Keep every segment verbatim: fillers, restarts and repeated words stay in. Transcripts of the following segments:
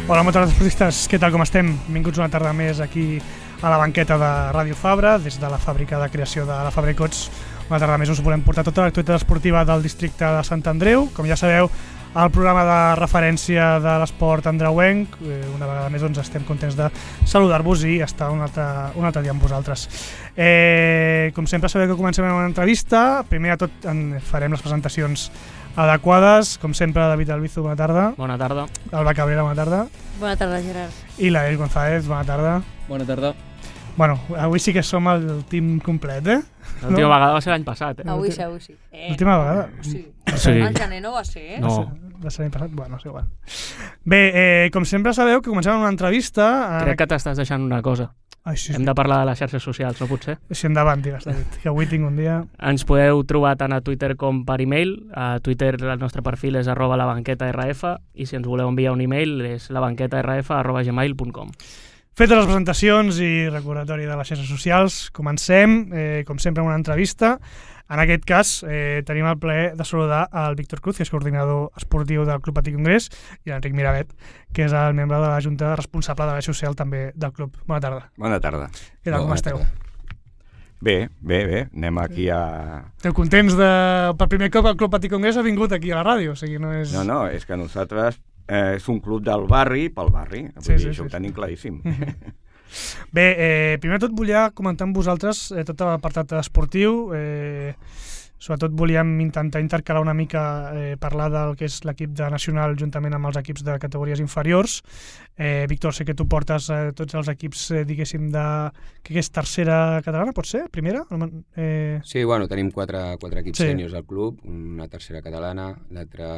Hola, moltes esportistes, què tal, com estem? Benvinguts una tarda més aquí a la banqueta de Ràdio Fabra, des de la fàbrica de creació de la Fabra i Cots. Una tarda més us volem portar tota l'actualitat esportiva del districte de Sant Andreu. Com ja sabeu, el programa de referència de l'esport andreuenc. Una vegada més doncs, estem contents de saludar-vos i estar un altre, un altre dia amb vosaltres. Eh, com sempre sabeu que comencem amb una entrevista. Primer de tot en farem les presentacions adequades. Com sempre, David Albizu, bona tarda. Bona tarda. Alba Cabrera, bona tarda. Bona tarda, Gerard. I l'Ael González, bona tarda. Bona tarda. Bueno, avui sí que som el team complet, eh? L'última no? vegada va ser l'any passat, eh? Avui sí, avui sí. Eh, L'última vegada? Sí. sí. El gener no va ser, eh? No. Va ser l'any passat? Bueno, és igual. Bé, eh, com sempre sabeu que comencem amb una entrevista. Crec que t'estàs deixant una cosa. Ai, sí, sí. Hem de parlar de les xarxes socials, no pot ser? Sí, endavant, digues, David, que avui tinc un dia... Ens podeu trobar tant a Twitter com per e-mail. A Twitter el nostre perfil és arroba labanquetarf i si ens voleu enviar un e-mail és labanquetarf arroba gmail punt com. Fetes les presentacions i recordatori de les xarxes socials, comencem, eh, com sempre, amb una entrevista. En aquest cas, eh, tenim el plaer de saludar al Víctor Cruz, que és coordinador esportiu del Club Patí Congrés, i l'Enric Miravet, que és el membre de la Junta responsable de la social també del club. Bona tarda. Bona tarda. Què tal, com Bona esteu? tarda. Bé, bé, bé. Anem aquí a... Esteu contents de... Per primer cop el Club Patí Congrés ha vingut aquí a la ràdio, o sigui, no és... No, no, és que nosaltres eh, és un club del barri pel barri. Vull Sí, dir, sí, això sí, ho tenim claríssim. Bé, eh, primer de tot volia comentar amb vosaltres eh, tot l'apartat esportiu. Eh, sobretot volíem intentar intercalar una mica, eh, parlar del que és l'equip de nacional juntament amb els equips de categories inferiors. Eh, Víctor, sé que tu portes eh, tots els equips, eh, diguéssim, de... que és tercera catalana, pot ser? Primera? Eh... Sí, bueno, tenim quatre, quatre equips Sí. sèniors al club, una tercera catalana, l'altra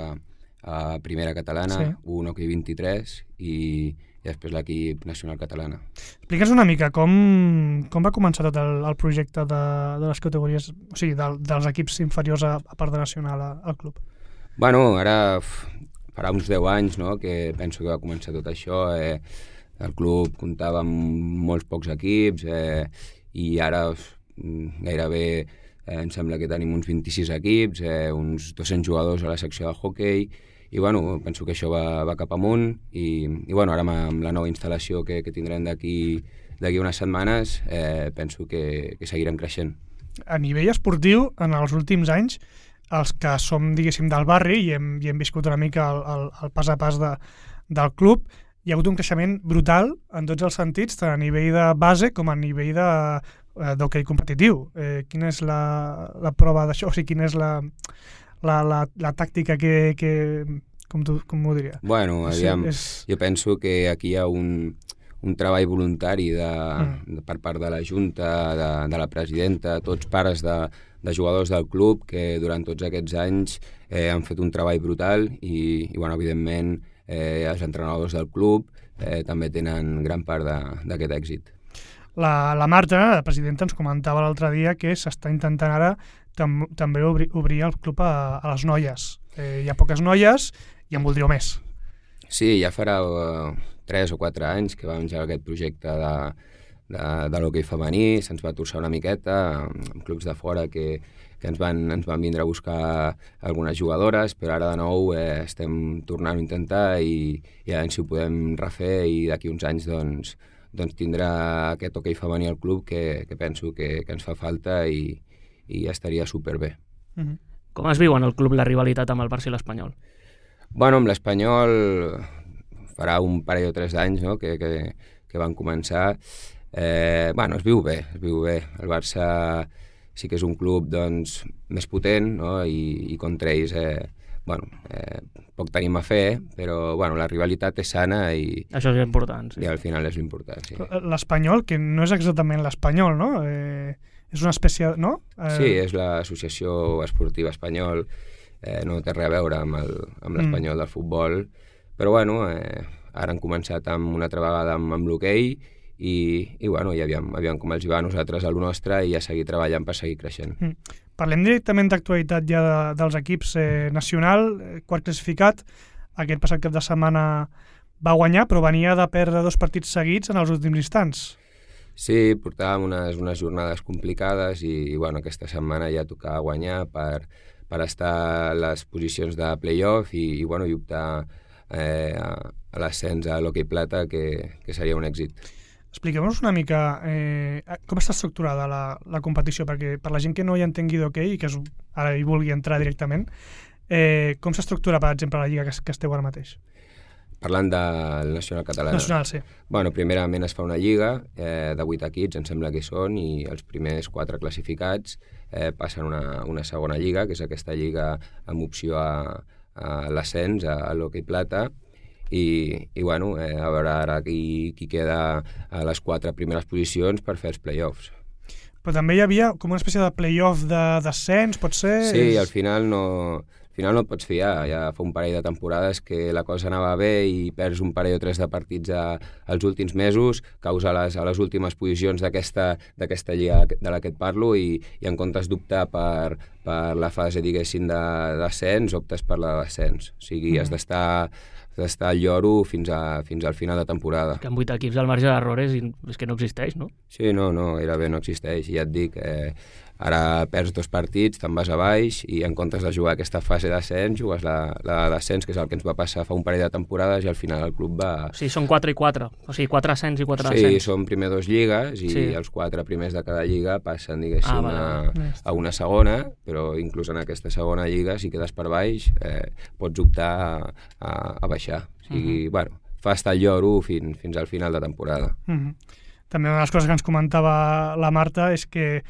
uh, primera catalana, Sí. un hoquei vint-i-tres i, i després l'equip nacional catalana. Explica'ns una mica com, com va començar tot el, el projecte de, de les categories, o sigui, de, dels equips inferiors a, a part de nacional a, al club. Bueno, ara f, farà uns deu anys, no?, que penso que va començar tot això. Eh, el club comptava amb molts pocs equips eh, i ara f, gairebé eh, em sembla que tenim uns vint-i-sis equips, eh, uns dos-cents jugadors a la secció de hoquei i bueno, penso que això va, va cap amunt i, i bueno, ara amb la nova instal·lació que, que tindrem d'aquí d'aquí unes setmanes eh, penso que, que seguirem creixent. A nivell esportiu, en els últims anys, els que som, diguéssim, del barri i hem, i hem viscut una mica el, el, el pas a pas de, del club, hi ha hagut un creixement brutal en tots els sentits, tant a nivell de base com a nivell de, eh, d'hoquei competitiu. Eh, quina és la, la prova d'això? O sigui, quina és la, la, la, la tàctica que, que com, tu, com m'ho diria? Bueno, aviam, Sí, és... jo penso que aquí hi ha un, un treball voluntari de, Mm. de, per part de la Junta, de, de la presidenta, tots pares de, de jugadors del club que durant tots aquests anys eh, han fet un treball brutal i, i bueno, evidentment, eh, els entrenadors del club eh, també tenen gran part d'aquest èxit. La, la Marta, la presidenta, ens comentava l'altre dia que s'està intentant ara tam, també obrir, obrir el club a, a les noies. Eh, hi ha poques noies i en voldríeu més. Sí, ja farà uh, tres o quatre anys que vam engegar aquest projecte de, de, de l'hoquei femení, se'ns va torçar una miqueta amb clubs de fora que, que ens, van, ens van vindre a buscar algunes jugadores, però ara de nou eh, estem tornant a intentar i, i a veure si ho podem refer i d'aquí uns anys doncs, doncs tindrà aquest hoquei femení al club que, que penso que, que ens fa falta i, i estaria superbé. Mm-hmm. Com es viu en el club la rivalitat amb el Barça i l'Espanyol? Bueno, amb l'Espanyol farà un parell o tres d'anys, no?, que, que, que van començar. Eh, bueno, es viu bé, es viu bé. El Barça sí que és un club doncs, més potent, no?, i, i contra ells eh, bueno, eh, poc tenim a fer, però bueno, la rivalitat és sana i, Això és important, sí. i al final és l'important. Sí. L'Espanyol, que no és exactament l'Espanyol, no? Eh, és una espècie, no? Eh... Sí, és l'Associació Esportiva Espanyol, eh, no té res a veure amb el, amb l'Espanyol mm. del futbol, però bueno, eh, ara han començat amb una altra vegada amb, amb l'hoquei i, i bueno, ja aviam, aviam com els hi va a nosaltres a lo nostre i a seguir treballant per seguir creixent. Mm. Parlem directament d'actualitat ja de, dels equips eh, nacional, eh, quart classificat, aquest passat cap de setmana va guanyar, però venia de perdre dos partits seguits en els últims instants. Sí, portàvem unes, unes jornades complicades i, i bueno, aquesta setmana ja tocava guanyar per, per estar a les posicions de play-off i, i, bueno, i optar eh, a, a l'ascens a l'Hockey Plata, que, que seria un èxit. Expliqueu-nos una mica eh, com està estructurada la, la competició, perquè per la gent que no hi entengui d'hoquei i que es, ara hi vulgui entrar directament, eh, com s'estructura, per exemple, la lliga que, que esteu ara mateix? Parlant del Nacional Català. Nacional, sí. Bueno, primerament es fa una lliga eh, de vuit equips, em sembla que són, i els primers quatre classificats eh, passen una, una segona lliga, que és aquesta lliga amb opció a, a l'ascens, a, a l'Hockey Plata, i, i bueno, eh, a veure ara qui, qui queda a les quatre primeres posicions per fer els play-offs. Però també hi havia com una espècie de play-off d'ascens, pot ser? Sí, al final no... Al final no et pots fiar, ja fa un parell de temporades que la cosa anava bé i perds un parell o tres de partits a, als últims mesos, causa les, a les últimes posicions d'aquesta lliga de la que et parlo i, i en comptes d'optar per, per la fase, diguéssim, d'ascens, optes per la d'ascens. O sigui, mm. has d'estar d'estar al lloro fins, a, fins al final de temporada. Que amb vuit equips al marge d'errores és que no existeix, no? Sí, no, no, gairebé no existeix. I ja et dic, eh, ara perds dos partits, te'n vas a baix i en comptes de jugar aquesta fase d'ascens, jugues la, la d'ascens, que és el que ens va passar fa un parell de temporades i al final el club va... O sigui, són quatre i quatre, o sigui, quatre ascens i quatre sí, ascens. Sí, són primer dos lligues i sí. Els quatre primers de cada lliga passen, diguéssim, ah, a, a una segona, però inclús en aquesta segona lliga, si quedes per baix, eh, pots optar a, a, a baixar. O sigui, uh-huh. bueno, fa estar el lloro fins, fins al final de temporada. Uh-huh. També una de les coses que ens comentava la Marta és que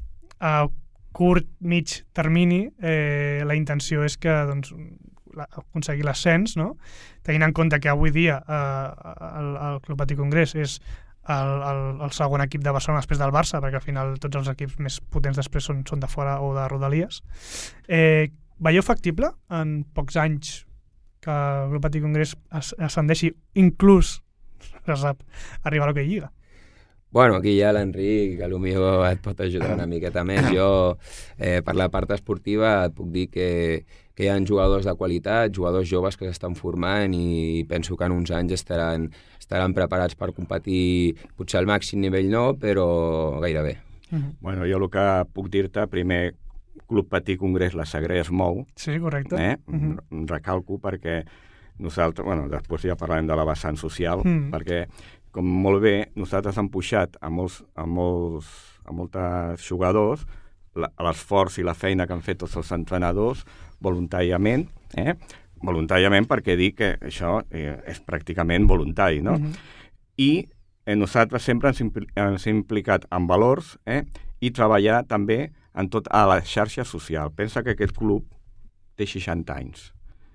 a curt, mig termini eh, la intenció és que doncs, la, aconseguir l'ascens, no? Tenint en compte que avui dia eh, el, el Club Patí Congrés és el, el, el segon equip de Barcelona després del Barça, perquè al final tots els equips més potents després són, són de fora o de Rodalies. Eh, veieu factible en pocs anys que el Club Patí Congrés ascendeixi, inclús, se sap, arribar a l'Hockey Lliga? Bueno, aquí ja l'Enric, que potser et pot ajudar una miqueta més. Jo, eh, per la part esportiva, et puc dir que, que hi ha jugadors de qualitat, jugadors joves que s'estan formant i penso que en uns anys estaran, estaran preparats per competir, potser al màxim nivell no, però gairebé. Uh-huh. Bueno, jo el que puc dir-te, primer, Club Patí Congrés La Sagrera es mou. Sí, correcte. Eh? Uh-huh. Recalco perquè nosaltres, bueno, després ja parlarem de la vessant social, uh-huh. perquè com molt bé, nosaltres hem pujat a molts, a molts, a molts jugadors l'esforç i la feina que han fet tots els entrenadors voluntàriament, eh? voluntàriament perquè dic que això eh, és pràcticament voluntari, no? Uh-huh. I eh, nosaltres sempre ens, impl ens hem implicat en valors eh? i treballar també en tot a la xarxa social. Pensa que aquest club té seixanta anys.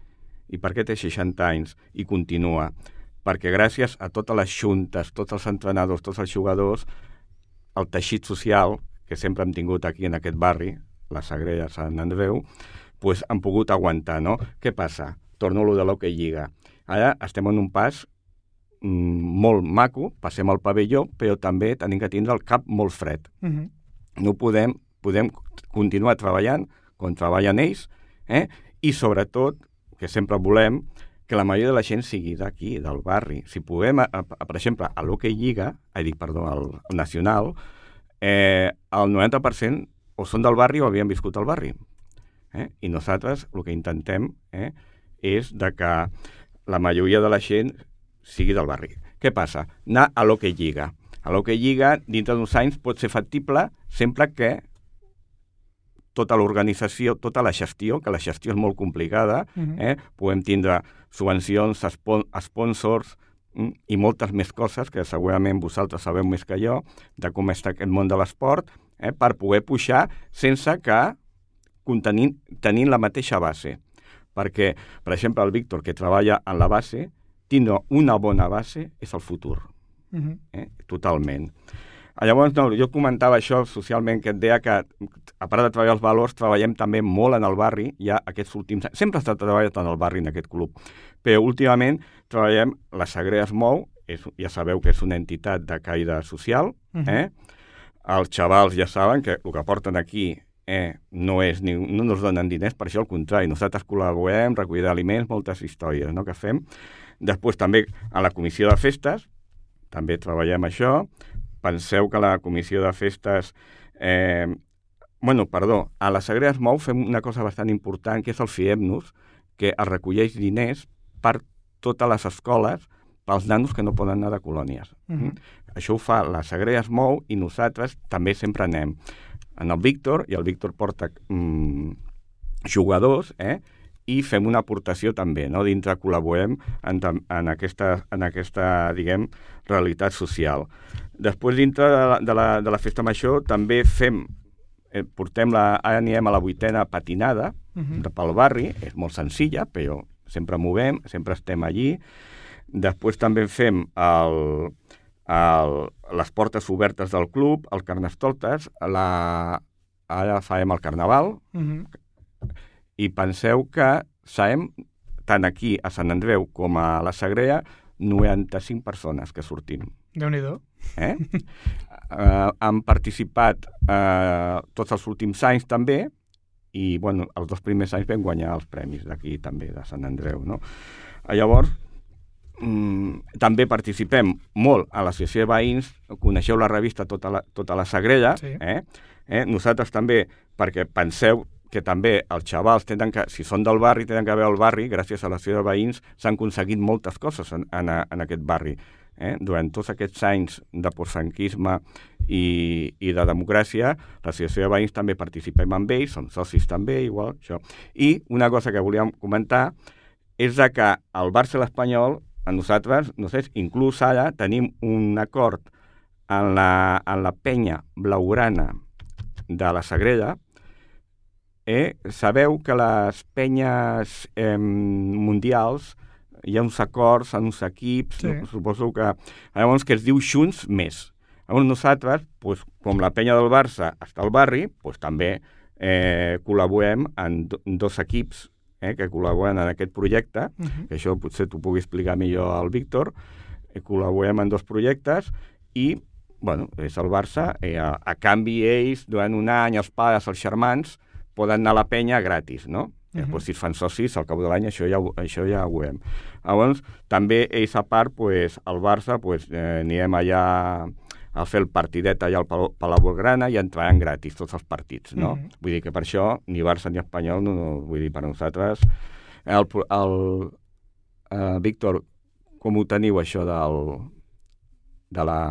I per què té seixanta anys i continua? Perquè gràcies a totes les juntes, tots els entrenadors, tots els jugadors, el teixit social que sempre hem tingut aquí en aquest barri, la Sagrera Sant Andreu, pues, han pogut aguantar, no? Què passa? Torno a lo de l'Hockey Lliga. Ara estem en un pas mm, molt maco, passem al pavelló, però també tenim que tindre el cap molt fred. Uh-huh. No podem, podem continuar treballant com treballen ells, eh? I sobretot, que sempre volem, que la majoria de la gent sigui d'aquí, del barri. Si podem, a, a, per exemple, a l'Hockey Lliga, eh, dic, perdó, al, al Nacional, eh, el noranta per cent o són del barri o havien viscut al barri. Eh? I nosaltres el que intentem eh, és de que la majoria de la gent sigui del barri. Què passa? Anar a l'Hockey Lliga. A l'Hockey Lliga, dintre d'uns anys, pot ser factible sempre que tota l'organització, tota la gestió, que la gestió és molt complicada, uh-huh. eh? Podem tindre subvencions, sponsors mm, i moltes més coses que segurament vosaltres sabeu més que jo de com està aquest món de l'esport, eh? Per poder pujar sense que contenint, tenint la mateixa base. Perquè, per exemple, el Víctor, que treballa en la base, tindre una bona base és el futur. Uh-huh. eh? Totalment. Llavors, no, jo comentava això socialment, que et deia que, a part de treballar els valors, treballem també molt en el barri, ja aquests últims anys. Sempre ha estat treballat en el barri, en aquest club, però últimament treballem, la Sagrera es mou, és, ja sabeu que és una entitat de caire social, uh-huh. eh? Els xavals ja saben que el que porten aquí eh, no, és ni, no ens donen diners, per això al contrari, nosaltres col·laborem, recollirem aliments, moltes històries no, que fem. Després també a la comissió de festes, també treballem això. Penseu que la comissió de festes... Eh, bueno, perdó, a la Sagrera es mou fem una cosa bastant important, que és el Fiem-nos, que es recolleix diners per totes les escoles pels nanos que no poden anar de colònies. Mhm. Això ho fa la Sagrera es mou i nosaltres també sempre anem en el Víctor, i el Víctor porta mm, jugadors, eh? I fem una aportació també, no? Dintre col·laborem en, en, aquesta, en aquesta, diguem, realitat social. Després, dintre de la, de la, de la festa major, també fem, eh, portem la, ara anirem a la vuitena patinada uh-huh. pel barri, és molt senzilla, però sempre movem, sempre estem allí. Després també fem el, el, les portes obertes del club, el Carnestoltes, la, ara farem el Carnaval, uh-huh. i penseu que sabem, tant aquí a Sant Andreu com a la Sagrera, noranta-cinc persones que sortim. Déu-n'hi-do. Eh? uh, han participat uh, tots els últims anys també, i bueno, els dos primers anys vam guanyar els premis d'aquí també, de Sant Andreu. No? Llavors, mm, també participem molt a l'Associació de Veïns, coneixeu la revista Tota la, tota la Sagrera, sí. eh? Eh? Nosaltres també, perquè penseu que també els xavals tenen que, si són del barri, tenen que veure el barri, gràcies a l'Associació de Veïns s'han aconseguit moltes coses en, en, en aquest barri. Eh? Durant tots aquests anys de postfranquisme i, i de democràcia, l'Associació de Veïns també participem amb ells, som socis també, igual, això. I una cosa que volíem comentar és que el Barça i l'Espanyol, a nosaltres, no sé, inclús ara tenim un acord en la, en la penya blaugrana de la Sagrera. Eh, sabeu que les penyes eh, mundials hi ha uns acords en uns equips, sí. no? Suposo que llavors que es diu Junts Més. Llavors nosaltres, pues, com la penya del Barça està al barri, pues, també eh, col·laborem en, do, en dos equips eh, que col·laboren en aquest projecte, uh-huh. que això potser t'ho pugui explicar millor al Víctor, eh, col·laborem en dos projectes i, bueno, és el Barça, eh, a, a canvi ells, durant un any, els pares, els germans, poden anar a la penya gratis, no? Uh-huh. Després, si es fan socis, al cap de l'any això ja, això ja ho veiem. Llavors, també ells a part, pues, al Barça, pues, eh, anirem allà a fer el partidet allà al Palau, Palau Blaugrana i entraran gratis tots els partits, no? Uh-huh. Vull dir que per això, ni Barça ni Espanyol, no, no, vull dir, per nosaltres... El, el, eh, Víctor, com ho teniu, això del, de la,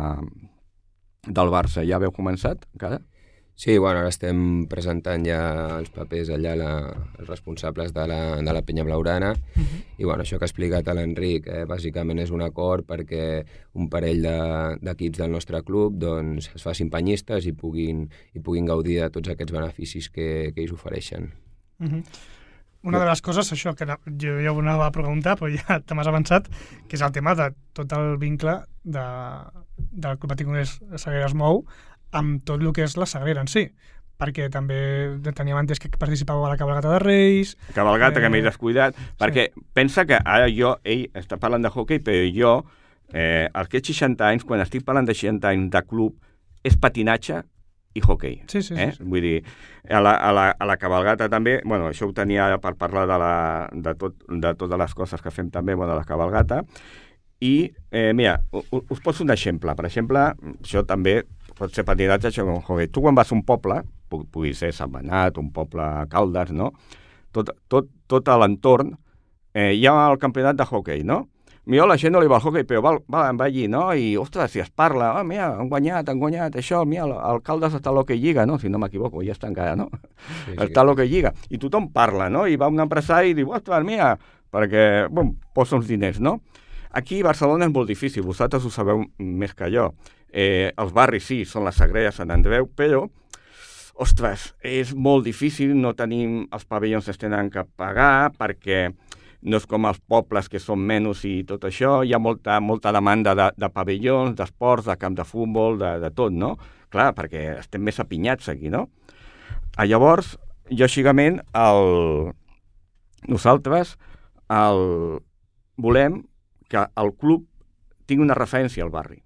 del Barça? Ja haveu començat, encara? Sí, bueno, ara estem presentant ja els papers allà, la, els responsables de la, de la penya blaugrana, uh-huh. i bueno, això que ha explicat l'Enric, eh, bàsicament és un acord perquè un parell de, d'equips del nostre club doncs, es facin penyistes i puguin, i puguin gaudir de tots aquests beneficis que, que ells ofereixen. Uh-huh. Una de les coses, això, que jo ja ho anava a preguntar, però ja te m'has avançat, que és el tema de tot el vincle de, del Club Patí Congrés Sagrera es mou amb tot el que és la Sagrera en si, perquè també teníem entès que participàveu a la cabalgata de Reis... Cabalgata, eh... que m'he descuidat, perquè sí. Pensa que ara jo, ell està parlant de hoquei, però jo, eh, als aquests seixanta anys, quan estic parlant de seixanta anys de club, és patinatge i hoquei. Sí, sí, eh? sí, sí. Vull dir, a la, a, la, a la cabalgata també, bueno, això ho tenia per parlar de, la, de, tot, de totes les coses que fem també, bueno, de la cabalgata, i, eh, mira, us poso un exemple. Per exemple, això també pot ser patinatge, això com hoquei. Tu quan vas a un poble, pugui ser Sant Benat, un poble Caldes, no? Tot, tot, tot a l'entorn eh, hi ha el campionat de hoquei, no? Millor la gent no li va al hoquei, però va, va, va allí, no? I, ostres, si es parla, oh, mira, han guanyat, han guanyat, això, mira, el Caldes està a l'Hockey Lliga, no? Si no m'equivoco, ja està encara, no? Sí, sí. Està a l'Hockey Lliga. I tothom parla, no? I va un empresari i diu, ostres, mira, perquè, bom, posa uns diners, no? Aquí a Barcelona és molt difícil, vosaltres ho sabeu més que jo. Eh, els barris sí, són la Sagrera, Sant Andreu, però, ostres, és molt difícil, no tenim, els pavellons es tenen que pagar perquè no és com els pobles que són menys i tot això, hi ha molta, molta demanda de, de pavellons, d'esports, de camp de futbol, de, de tot, no? Clar, perquè estem més apinyats aquí, no? A llavors, lògicament, el... nosaltres el... volem que el club tingui una referència al barri.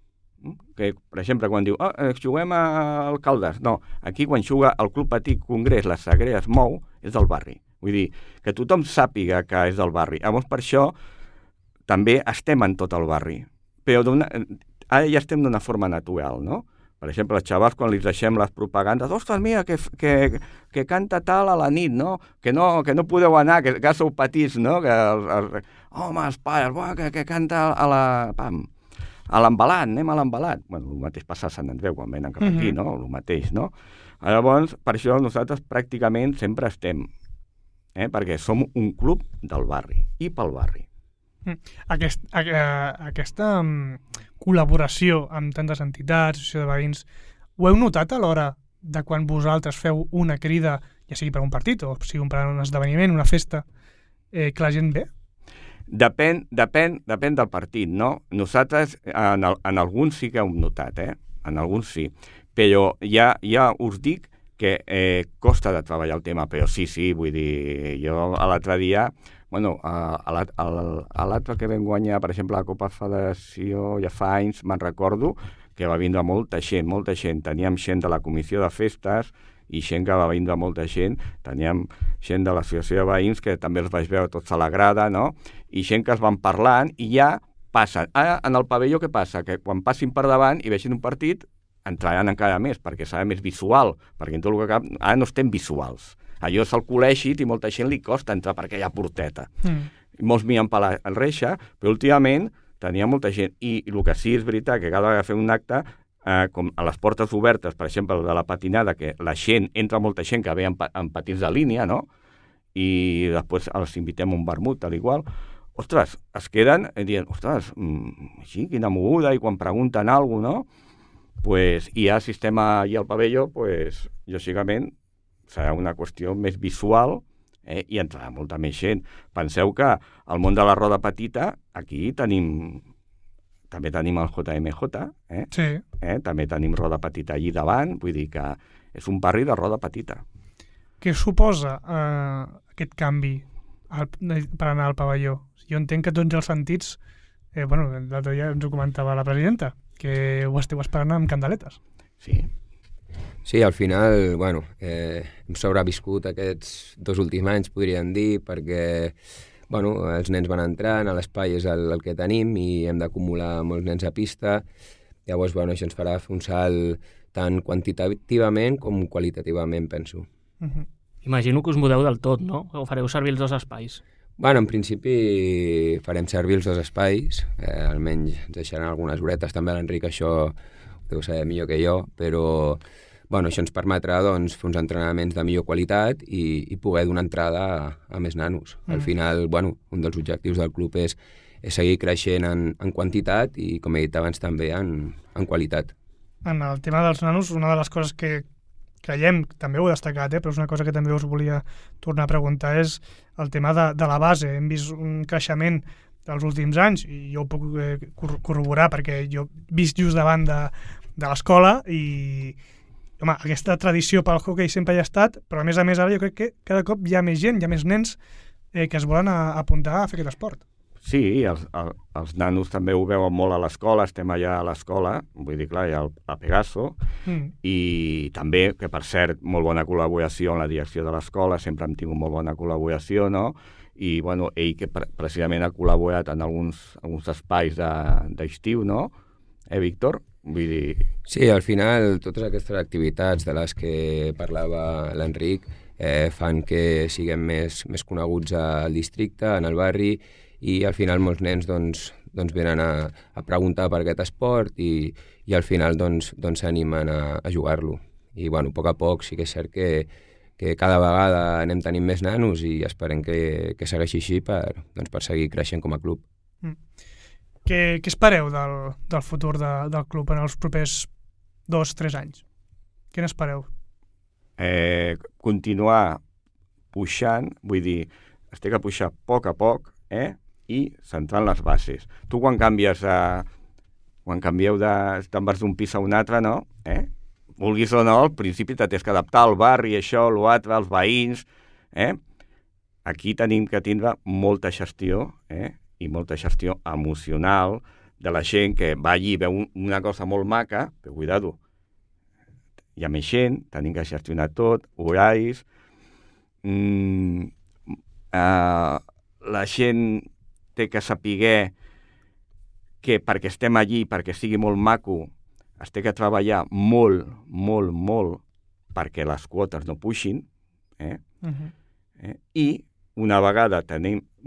Que, per exemple, quan diu, oh, juguem al Caldes. No, aquí quan juga el Club Patí Congrés, la Sagrera es mou, és del barri. Vull dir, que tothom sàpiga que és del barri. Llavors, per això, també estem en tot el barri. Però ara ja estem d'una forma natural, no? Per exemple, els xavals, quan li deixem les propagandes, ostres, mira, que, que, que canta tal a la nit, no? Que no, que no podeu anar, que, que sou petits, no? Que els, els... home, els pares, buah, que, que canta a la... Pam, a l'embalat, anem a l'embalat. Bueno, el mateix passa a Sant Andreu quan venen cap aquí, no? El mateix, no? Llavors, per això nosaltres pràcticament sempre estem, eh? Perquè som un club del barri i pel barri. Aquest, a, a, aquesta um, col·laboració amb tantes entitats, associació de veïns, ho heu notat a l'hora de quan vosaltres feu una crida, ja sigui per un partit o sigui per un esdeveniment, una festa, eh, que la gent ve? Depèn, depèn, depèn del partit, no? Nosaltres en, el, en alguns sí que ho hem notat, eh? En alguns sí. Però ja, ja us dic que eh, costa de treballar el tema, però sí, sí, vull dir, jo l'altre dia, bueno, a l'altre que vam guanyar, per exemple, la Copa Federació, ja fa anys, me'n recordo, que va vindre molta gent, molta gent. Teníem gent de la comissió de festes i gent que va vindre molta gent. Teníem gent de l'associació de veïns que també els vaig veure tots a la grada, no? I gent que es van parlant i ja passen. Ara, en el pavelló, què passa? Que quan passin per davant i vegin un partit, entraran encara més, perquè serà més visual, perquè en tot el que cap, ara no estem visuals. Allò és el col·legi i molta gent li costa entrar per aquella porteta. Mm. Molts miren per la reixa, però últimament tenia molta gent. I, i el que sí és veritat, que cada vegada que fem un acte, eh, com a les portes obertes, per exemple, de la patinada, que la gent, entra molta gent que ve en, en patins de línia, no? I després els invitem a un vermut, tal igual. Ostres, es queden dient, ostres, mmm, sí, quina moguda, i quan pregunten alguna cosa, no? Pues, i ja sistema allà al pavelló, pues, lògicament, serà una qüestió més visual, eh, i entrarà molta més gent. Penseu que al món de la roda petita, aquí tenim, també tenim el J M J, eh? Sí. Eh? També tenim roda petita allí davant, vull dir que és un barri de roda petita. Què suposa eh, aquest canvi al, per anar al pavelló? Jo entenc que tots els sentits, eh, bueno, l'altre dia ens ho comentava la presidenta, que ho esteu esperant amb candeletes. Sí. Sí, al final, bueno, eh, hem sobreviscut aquests dos últims anys, podríem dir, perquè bueno, els nens van entrant, a l'espai és el, el que tenim i hem d'acumular molts nens a pista. Llavors, bueno, això ens farà fer un salt tant quantitativament com qualitativament, penso. Uh-huh. Imagino que us mudeu del tot, no? O fareu servir els dos espais? Bueno, en principi farem servir els dos espais, eh, almenys ens deixaran algunes horetes, també l'Enric això ho deu saber millor que jo, però bueno, això ens permetrà doncs, fer uns entrenaments de millor qualitat i, i poder donar entrada a, a més nanos. Mm. Al final, bueno, un dels objectius del club és, és seguir creixent en, en quantitat i, com he dit abans, també en, en qualitat. En el tema dels nanos, una de les coses que creiem, també ho he destacat, eh, però és una cosa que també us volia tornar a preguntar, és el tema de, de la base. Hem vist un creixement dels últims anys i jo ho puc eh, corroborar perquè jo he vist just davant de, de l'escola i home, aquesta tradició pel hoquei sempre hi ha estat, però a més a més ara jo crec que cada cop hi ha més gent, hi ha més nens eh, que es volen a, a apuntar a fer aquest esport. Sí, els, el, els nanos també ho veuen molt a l'escola, estem allà a l'escola, vull dir, clar, hi ha el, a Pegaso, mm. i també, que per cert, molt bona col·laboració en la direcció de l'escola, sempre hem tingut molt bona col·laboració, no? I, bueno, ell que pre precisament ha col·laborat en alguns, alguns espais d'estiu, de, no? Eh, Víctor? Vull dir... Sí, al final, totes aquestes activitats de les que parlava l'Enric eh, fan que siguem més, més coneguts al districte, en el barri, i al final molts nens doncs, doncs venen a, a preguntar per aquest esport i, i al final doncs, doncs s'animen a, a jugar-lo. I bueno, a poc a poc sí que és cert que, que cada vegada anem tenint més nanos i esperem que, que segueixi així per, doncs, per seguir creixent com a club. Mm. Què, què espereu del, del futur de, del club en els propers dos, tres anys? Què n'espereu? Eh, continuar puixant, vull dir, es té que puixar a poc a poc, eh? I centrant les bases. Tu quan canvies a... quan canvieu de... te'n vas d'un pis a un altre, no? Eh? Vulguis o no, al principi t'has que adaptar al barri, això, l'altre, els veïns, eh? Aquí tenim que tindre molta gestió, eh? I molta gestió emocional de la gent que va allí i veu un, una cosa molt maca, però cuidado, hi ha més gent, tenim que gestionar tot, horaris, mm, eh, la gent té que saber que perquè estem allí, perquè sigui molt maco, es té que treballar molt, molt, molt perquè les quotes no puixin, eh? Uh-huh. eh? I una vegada tenim,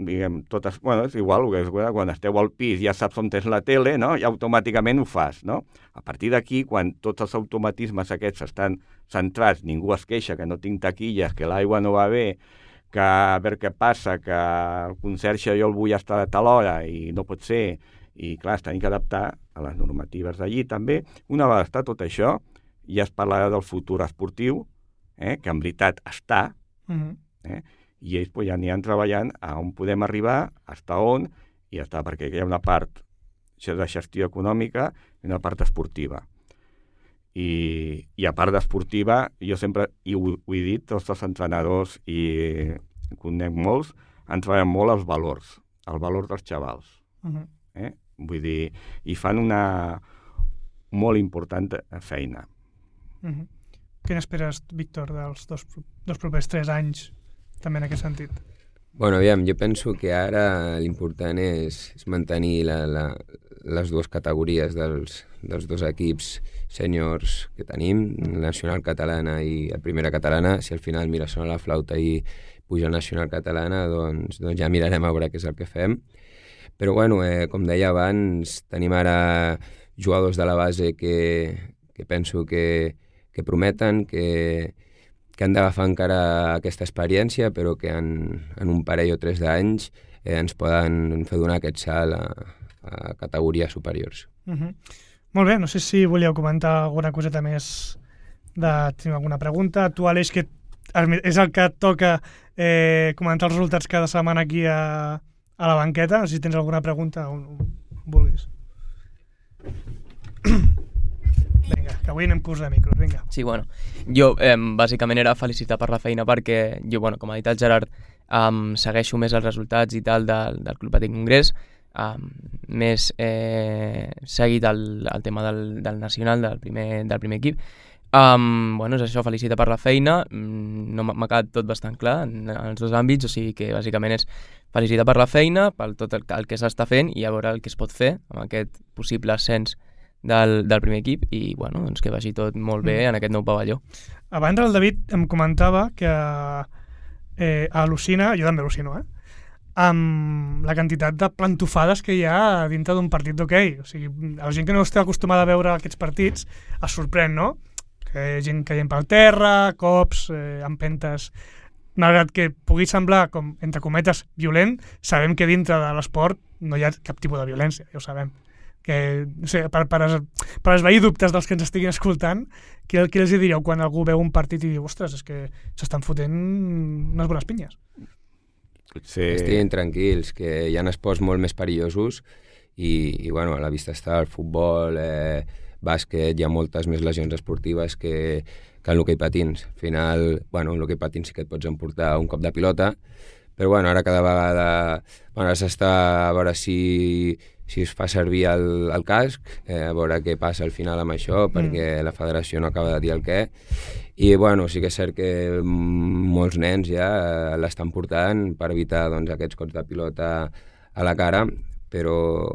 diguem, totes, bueno, és igual, quan esteu al pis ja saps on és la tele, no? I automàticament ho fas, no? A partir d'aquí, quan tots els automatismes aquests estan centrats, ningú es queixa que no tinc taquilles, que l'aigua no va bé, que a veure què passa, que el conserge jo el vull estar a tal hora i no pot ser, i clar, es tenim que adaptar a les normatives d'allí també. Una vegada està tot això, ja es parlarà del futur esportiu, eh, que en veritat està, uh-huh. eh, i ells pues, ja aniran treballant a on podem arribar, fins on, i ja està, perquè hi ha una part de gestió econòmica i una part esportiva. I, i a part d'esportiva, jo sempre, i ho, ho he dit, tots els entrenadors i conec molts, han treballat molt els valors, els valors dels xavals. Uh-huh. eh? Vull dir, i fan una molt important feina. Uh-huh. Què n'esperes, Víctor, dels dos, dos propers tres anys, també en aquest sentit? Bueno, aviam, jo penso que ara l'important és, és mantenir la, la, les dues categories dels, dels dos equips sèniors que tenim, la nacional catalana i la primera catalana. Si al final mira sona la flauta i puja la nacional catalana, doncs, doncs ja mirarem a veure què és el que fem. Però bueno, eh, com deia abans, tenim ara jugadors de la base que, que penso que, que prometen, que, que han d'agafar encara aquesta experiència, però que en, en un parell o tres d'anys eh, ens poden fer donar aquest salt a, a categories superiors. Uh-huh. Molt bé, no sé si volíeu comentar alguna coseta més, de tenir alguna pregunta. Tu, Aleix, que és el que et toca eh, comentar els resultats cada setmana aquí a, a la banqueta. No sé si tens alguna pregunta on, on vulguis. Vinga, que avui anem curs de micros, vinga. Sí, bueno, jo eh, bàsicament era felicitar per la feina perquè jo, bueno, com ha dit el Gerard, um, segueixo més els resultats i tal del, del Club Patí Congrés, um, més eh, seguit el, el tema del, del nacional, del primer, del primer equip. Um, bueno, és això, felicitar per la feina, no m'ha quedat tot bastant clar en, en els dos àmbits, o sigui que bàsicament és felicitar per la feina, per tot el, el que s'està fent i a veure el que es pot fer amb aquest possible ascens del, del primer equip i bueno, doncs que vagi tot molt bé mm. en aquest nou pavelló. Abans el David em comentava que eh, al·lucina, jo també al·lucino, eh? amb la quantitat de plantofades que hi ha dintre d'un partit d'hoquei. O sigui, la gent que no està acostumada a veure aquests partits es sorprèn, no? Que hi ha gent caient pel terra, cops, eh, empentes. Malgrat que pugui semblar, com entre cometes, violent, sabem que dintre de l'esport no hi ha cap tipus de violència, ja ho sabem. Que, no sé, per, per, es, per esvair dubtes dels que ens estiguin escoltant, què, què els diríeu quan algú veu un partit i diu, ostres, és que s'estan fotent unes bones pinyes? Sí. Estiguin tranquils, que hi ha esports molt més perillosos i, i bueno, a la vista està el futbol, eh, bàsquet, hi ha moltes més lesions esportives que, que en l'hoquei patins. Al final, bueno, en l'hoquei patins sí que et pots emportar un cop de pilota, però bueno, ara cada vegada bueno, s'està a veure si, si es fa servir el, el casc, eh, a veure què passa al final amb això, mm. perquè la federació no acaba de dir el què. I bueno, sí que és cert que molts nens ja l'estan portant per evitar doncs, aquests cops de pilota a la cara, però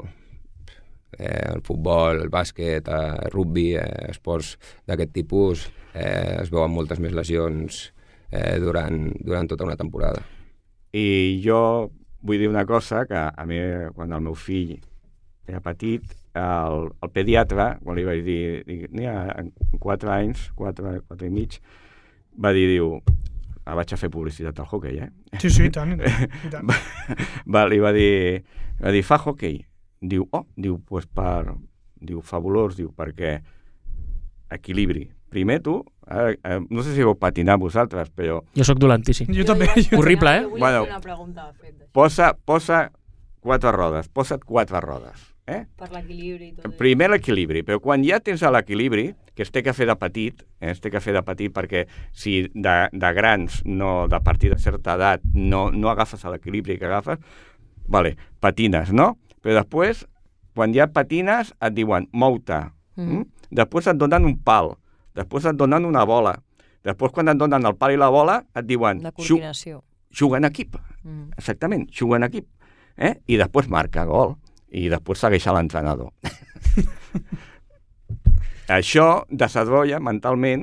eh, el futbol, el bàsquet, el rugby, eh, esports d'aquest tipus, eh, es veuen moltes més lesions eh, durant, durant tota una temporada. I jo vull dir una cosa, que a mi, quan el meu fill era petit, el, el pediatre, quan li vaig dir, dic, en quatre anys, quatre, quatre i mig, va dir, diu, ah, vaig a fer publicitat al hoquei, eh? Sí, sí, i tant, i tant. Va, li va dir, va dir, fa hoquei? Diu, oh, diu, pues per, diu, fabulós, diu, perquè equilibri. Primer tu, eh, eh, no sé si vau patinar vosaltres, però... Jo sóc dolentíssim. Jo també. Jo horrible, eh? Jo vull bueno, fer una pregunta. Posa, posa quatre rodes, posa't quatre rodes. Eh? Per l'equilibri i tot. Primer l'equilibri, però quan ja tens l'equilibri, que es té que fer de petit, eh, es té que fer de petit perquè si de, de grans, no, de partir de certa edat, no, no agafes l'equilibri que agafes, vale, patines, no? Però després, quan ja patines, et diuen mou-te. Mm. Mm? Després et donen un pal, després et donen una bola, després quan et donen el pal i la bola, et diuen... La coordinació. Juga en equip, mm. exactament, juga en equip. Eh? I després marca gol. I després segueix a l'entrenador. Això desenvolupa mentalment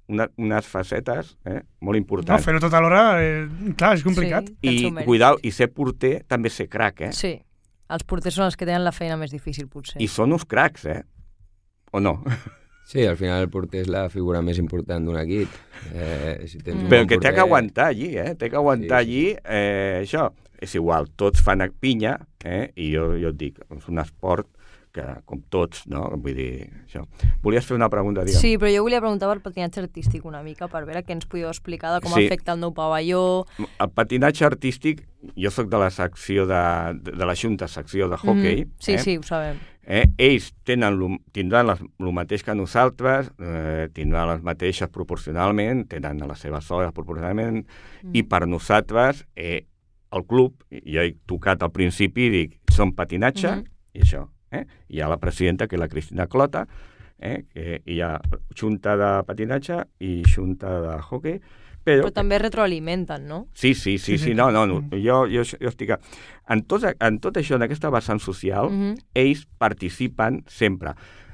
una, unes facetes eh, molt No, importants. fer-ho tot alhora, eh, clar, és complicat. Sí, té el I, seu mèrit. cuidao, i ser porter també ser crac, eh? Sí, els porters són els que tenen la feina més difícil, potser. I són uns cracs, eh? O no? Sí, al final el porter és la figura més important d'un equip. Eh, si tens un Però bon que té porter- que aguantar allí, eh? Té que aguantar Sí, sí. allí, eh, això. És igual, tots fan pinya, eh? I jo, jo et dic, és un esport que, com tots, no? Vull dir, això. Volies fer una pregunta, digue'm? Sí, però jo volia preguntar pel patinatge artístic una mica, per veure què ens podíeu explicar de com Sí. afecta el nou pavelló. El patinatge artístic, jo sóc de la secció de, de, de la Junta, secció de hockey. Mm, sí, eh? sí, ho sabem. Eh? Ells tenen lo, tindran el mateix que nosaltres, eh, tindran les mateixes proporcionalment, tenen les seves hores proporcionalment, mm. i per nosaltres, eh, el club, jo he tocat al principi i dic, són patinatge, Mhm. i això. Eh? Hi ha la presidenta, que és la Cristina Clota, eh? que hi ha junta de patinatge i junta de hockey, però... Però també retroalimenten, no? Sí, sí, sí, Sí, sí, sí. no, no, no. Mm. Jo, jo, jo estic... a- En tot, en tot això, en aquesta vessant social, Mhm. ells participen sempre.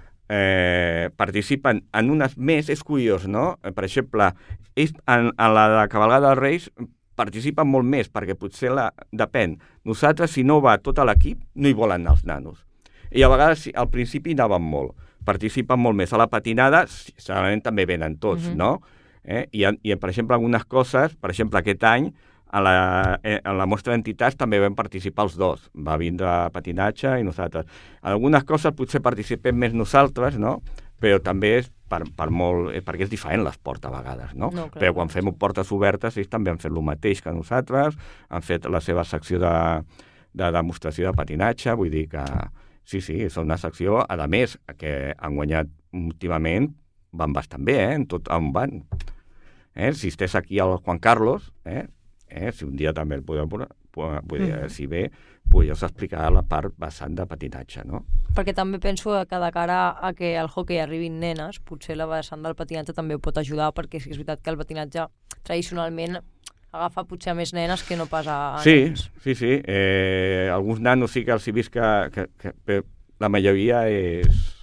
Eh, participen en unes més, és curiós, no? Eh, Per exemple, ells en, en la de Cavalgada dels Reis participen molt més, perquè potser la, depèn. Nosaltres, si no va tot l'equip, no hi volen anar els nanos. I a vegades, sí, al principi anaven molt, participen molt més. A la patinada, sí, segurament també venen tots, Mhm. no? Eh? I, I, per exemple, algunes coses, per exemple, aquest any, a la, eh, a la mostra d'entitats també vam participar els dos. Va vindre patinatge i nosaltres. En algunes coses potser participem més nosaltres, no? Però també és per, per molt, eh, perquè és diferent l'esport a vegades, no? No, clar, Però quan clar, fem sí. portes obertes, ells també han fet el mateix que nosaltres, han fet la seva secció de, de demostració de patinatge, vull dir que sí, sí, és una secció, a més, que han guanyat últimament, van bastant bé, eh? En tot on van. Eh? Si estàs aquí al Juan Carlos, eh? Eh? Si un dia també el podeu posar, vull dir, Mm. si ve, podries explicar la part vessant de patinatge, no? Perquè també penso que de cara a que al hockey arribin nenes, potser la vessant del patinatge també ho pot ajudar, perquè sí que és veritat que el patinatge tradicionalment agafa potser a més nenes que no pas a, a Sí, nens. sí, sí. Eh, alguns nanos sí que els he vist que, que, que, que la majoria és,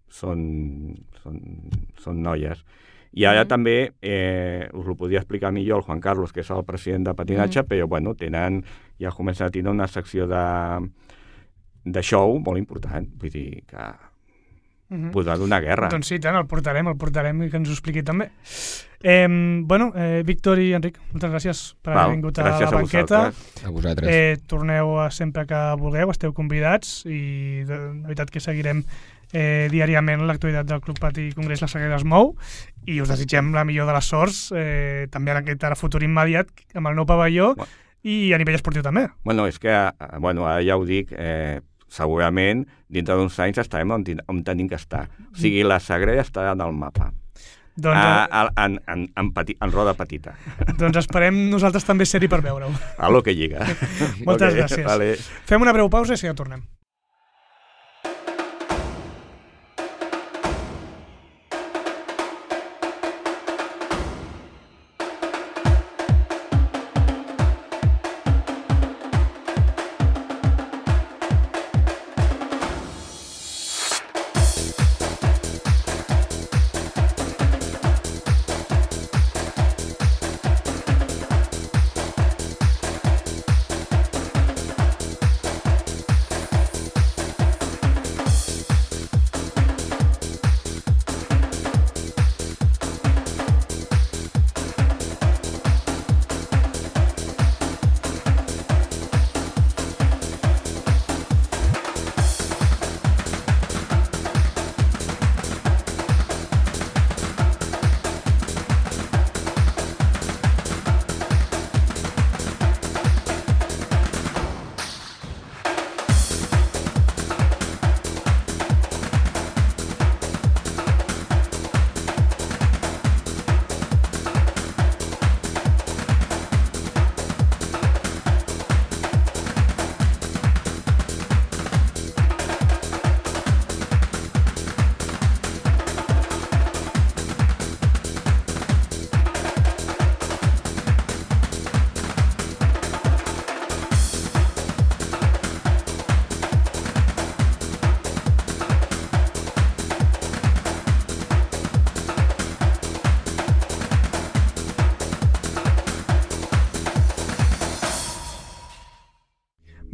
són, són, són noies. I ara Mhm. també, eh, us ho podria explicar millor el Juan Carlos, que és el president de patinatge, Mhm. però bueno, tenen, ja comencen a tenir una secció de, de show molt important. Vull dir que Mhm. podrà donar guerra. Doncs sí, tant, el portarem, el portarem i que ens ho expliqui també. Eh, bueno, eh, Víctor i Enric, moltes gràcies per Val, haver vingut a gràcies la a banqueta. vosaltres. A vosaltres. Eh, torneu a sempre que vulgueu, esteu convidats i de, de veritat que seguirem eh, diàriament l'actualitat del Club Patí Congrés La Sagrera es mou i us desitgem la millor de les sorts eh, també en aquest ara futur immediat amb el nou pavelló Bueno. i a nivell esportiu també. Bueno, és que, eh, bueno, ara ja ho dic, eh, segurament dintre d'uns anys estarem on, tin- on tenim que estar. O sigui, la Sagrera estarà en el mapa. Doncs, a, eh, a, en, en, en, peti, en roda petita. doncs esperem nosaltres també ser-hi per veure-ho. A lo que lliga. Moltes Ok, gràcies. Vale. Fem una breu pausa i ja tornem.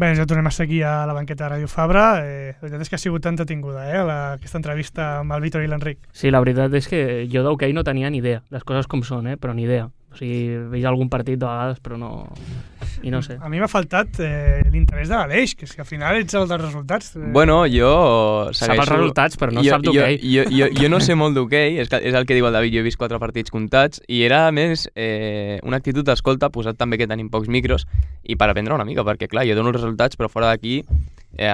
Bé, ja tornem a seguir a la banqueta de Ràdio Fabra. Eh, la veritat és que ha sigut tan detinguda, eh, la, aquesta entrevista amb el Víctor i l'Enric. Sí, la veritat és que jo d'hoquei no tenia ni idea, les coses com són, eh, però ni idea. O sigui, veig algun partit de vegades, però no... I no sé. A mi m'ha faltat eh, l'interès de l'Aleix, que és que al final ets el dels resultats. Eh. Bueno, jo segueixo... Sap els resultats, però no jo, sap d'hoquei. Jo, jo, jo, jo no sé molt d'hoquei, és, és el que diu el David, jo he vist quatre partits comptats, i era més eh, una actitud d'escolta, posat també que tenim pocs micros, i per aprendre una mica, perquè clar, jo dono els resultats, però fora d'aquí eh,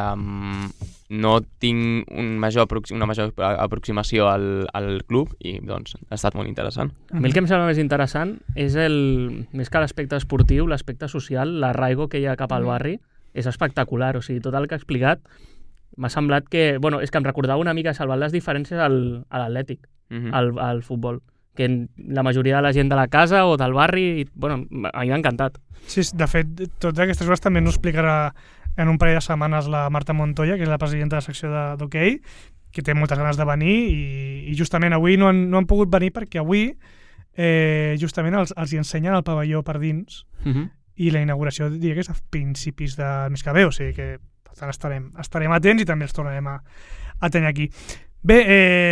no tinc un major una major aproximació al, al club, i doncs ha estat molt interessant. A mi el que em sembla més interessant és el, més que l'aspecte esportiu, l'aspecte social, l'arraigo que hi ha cap al barri, és espectacular. O sigui, tot el que ha explicat m'ha semblat que... Bueno, és que em recordava una mica salvant les diferències al, a l'Atlètic, mm-hmm. al, al futbol, que la majoria de la gent de la casa o del barri, i, bueno, a mi m'ha encantat. Sí, de fet, totes aquestes coses també ens ho explicarà en un parell de setmanes la Marta Montoya, que és la presidenta de la secció d'hoquei, que té moltes ganes de venir, i, i justament avui no han, no han pogut venir perquè avui eh, justament els, els hi ensenyen el pavelló per dins, mm-hmm. i la inauguració diria que és a principis del mes que ve, o sigui que per tant estarem, estarem atents i també els tornarem a, a tenir aquí. Bé,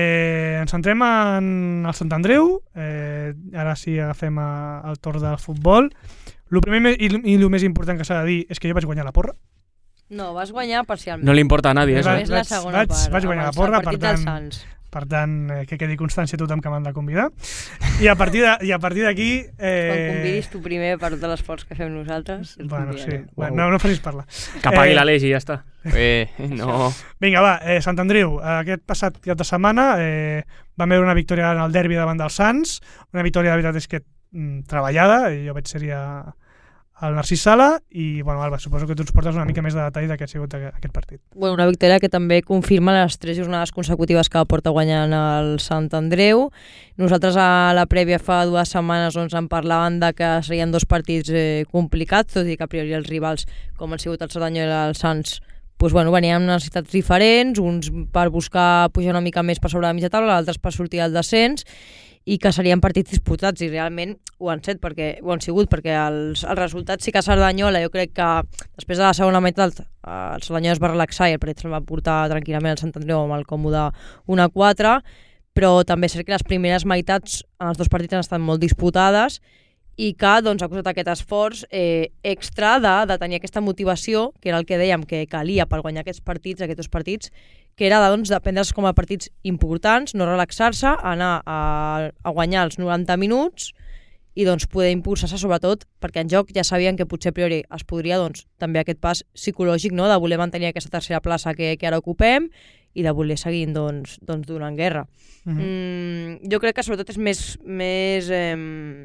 eh, ens centrem en el Sant Andreu, eh, ara sí agafem a, el torn del futbol. El primer i el més important que s'ha de dir és que jo vaig guanyar la porra. No, vas guanyar parcialment. No li importa a nadie, això. eh? És la segona vaig, part. Vaig guanyar la porra, per tant, Sants. per tant eh, que quedi constància a tothom que m'han de convidar. I a partir de, i a partir d'aquí... Eh... Quan convidis tu primer per tot l'esforç que fem nosaltres... Bueno, sí. Bueno, no, no facis parlar. Que pagui eh... la Leix i ja està. Eh, no... Vinga, va, eh, Sant Andreu, aquest passat cap de setmana eh, vam veure una victòria en el derbi davant dels Sants, una victòria de veritat és que mm, treballada, jo vaig ser-hi a... el Narcís Sala, i bueno, Alba, suposo que tu ens portes una mica més de detall d'aquest ha sigut aquest partit. Bueno, una victòria que també confirma les tres jornades consecutives que porta guanyant el Sant Andreu. Nosaltres a la prèvia fa dues setmanes doncs, en parlaven de que serien dos partits eh, complicats, tot i que a priori els rivals, com han sigut el Cerdanyola i el Sants, doncs, bueno, venien amb necessitats diferents, uns per buscar pujar una mica més per sobre la mitja taula, altres per sortir al descens, i que serien partits disputats, i realment ho han set, perquè ho han sigut, perquè els, els resultats sí que a Cerdanyola, jo crec que després de la segona meitat el Cerdanyola es va relaxar i el partit se'l va portar tranquil·lament al Sant Andreu amb el còmode un a quatre, però també és cert que les primeres meitats en els dos partits han estat molt disputades, i que doncs, ha costat aquest esforç eh, extra de, de tenir aquesta motivació, que era el que dèiem que calia per guanyar aquests partits, aquests dos partits, que era de, doncs, de prendre's com a partits importants, no relaxar-se, anar a, a guanyar els noranta minuts i doncs, poder impulsar-se sobretot, perquè en joc ja sabien que potser a priori es podria doncs, també aquest pas psicològic, no?, de voler mantenir aquesta tercera plaça que, que ara ocupem i de voler seguir doncs, doncs, donant guerra. Uh-huh. mm, jo crec que sobretot és més... més eh,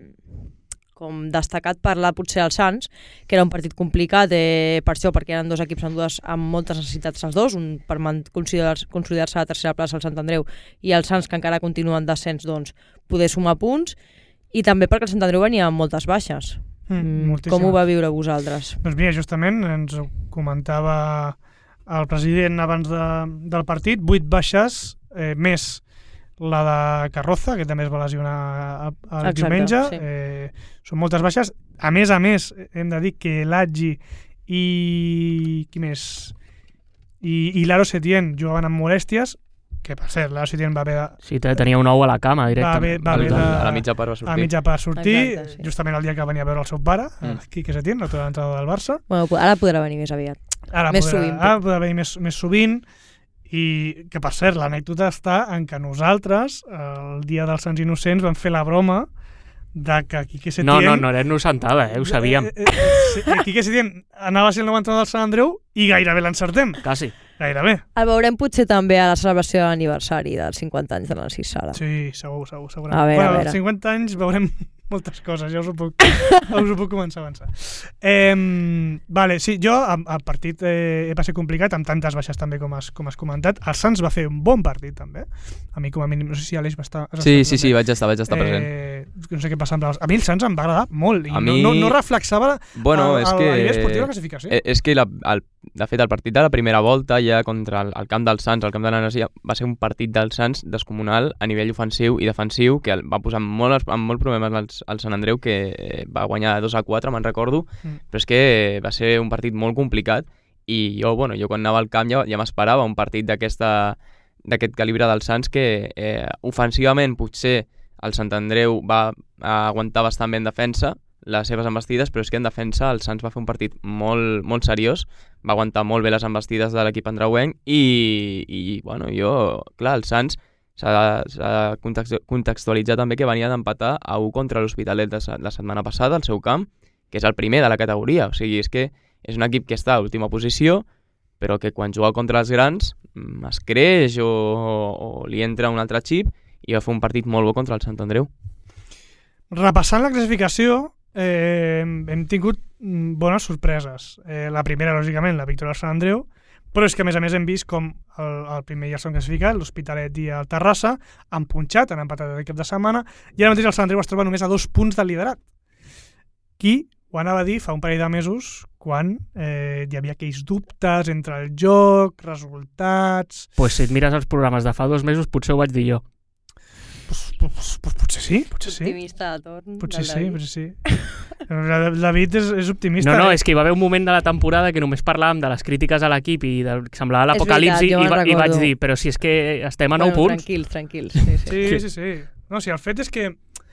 com destacat parlar potser als Sants, que era un partit complicat eh, per això, perquè eren dos equips amb, dues, amb moltes necessitats els dos, un per considerar-se considerar a la tercera plaça al Sant Andreu i els Sants, que encara continuen descens, doncs, poder sumar punts, i també perquè el Sant Andreu venia amb moltes baixes. Mm, com ho va viure vosaltres? Doncs mira, justament ens ho comentava el president abans de, del partit, vuit baixes, eh, més la de Carroza, que també es va lesionar el Exacte, diumenge. Sí. Eh, són moltes baixes. A més a més, hem de dir que l'Aggi i... qui més? I, i l'Aro Setién jugaven amb molèsties, que per cert, l'Aro Setién va haver de... Sí, tenia un ou a la cama directament. Va haver, va haver de... A la mitja part va sortir. A la mitja part sortir, Exacte, sí. Justament el dia que venia a veure el seu pare, mm. Quique Setién, l'altre entrenador del Barça. Bueno, ara podrà venir més aviat. Ara més podrà, sovint. Ara podrà venir més, més sovint. I que, per cert, l'anècdota està en que nosaltres, el dia dels Sants Innocents, vam fer la broma de que Quique Setién... No, no, no era innocentada, eh? Ho sabíem. Eh, eh, eh, Quique Setién anava a ser el nou entrenador del Sant Andreu i gairebé l'encertem. Quasi. Gairebé. El veurem potser també a la celebració d'aniversari dels cinquanta anys de Narcís Sala. Sí, segur, segur, segur. A veure, bueno, a veure. cinquanta anys veurem moltes coses, ja us ho puc, us ho puc començar a avançar. Eh, vale, sí, jo, el partit eh, va ser complicat, amb tantes baixes també com has, com has comentat. El Sants va fer un bon partit, també. A mi, com a mínim, no sé si Aleix va estar... Sí, sí, sí, vaig estar, vaig estar present. Eh, no sé què passa amb els... A mi el Sants em va agradar molt, i a no, mi... no, no reflexava bueno, el, és el, que... el nivell esportiu de la classificació. És que, la, el, de fet, el partit de la primera volta, ja contra el, el camp dels Sants, el camp de l'Energia, va ser un partit dels Sants descomunal a nivell ofensiu i defensiu, que el, va posar molt, amb molt problemes al, al Sant Andreu, que va guanyar dos a quatre, me'n recordo, mm. però és que va ser un partit molt complicat i jo, bueno, jo quan anava al camp ja, ja m'esperava un partit d'aquesta d'aquest calibre del Sants que eh, ofensivament potser el Sant Andreu va aguantar bastant bé en defensa les seves embestides, però és que en defensa el Sants va fer un partit molt, molt seriós, va aguantar molt bé les embestides de l'equip andreuenc i, i bueno, jo, clar, el Sants s'ha de contextualitzar també que venia d'empatar a u contra l'Hospitalet la setmana passada al seu camp, que és el primer de la categoria, o sigui, és que és un equip que està a última posició, però que quan juga contra els grans es creix o, o li entra un altre xip i va fer un partit molt bo contra el Sant Andreu. Repassant la classificació, eh, hem tingut bones sorpreses. Eh, la primera, lògicament, la victòria del Sant Andreu, però és que a més a més hem vist com el, el primer i el segon classificat, l'Hospitalet i el Terrassa, han punxat, han empatat el cap de setmana, i ara mateix el Sant Andreu es troba només a dos punts del liderat. Qui ho anava a dir fa un parell de mesos, quan eh, hi havia aquells dubtes entre el joc, resultats... Pues si et mires els programes de fa dos mesos, potser ho vaig dir jo. Pues, pues, pues potser sí, potser sí. Optimista de torn. Potser sí, potser sí. El David és, és optimista. No, no, eh? és que hi va haver un moment de la temporada que només parlàvem de les crítiques a l'equip i del que semblava l'apocalipsi i, va, i vaig dir, però si és que estem a nou bueno, punts. Tranquils, tranquils. Sí, sí. Sí, sí, sí. No, sí, el fet és que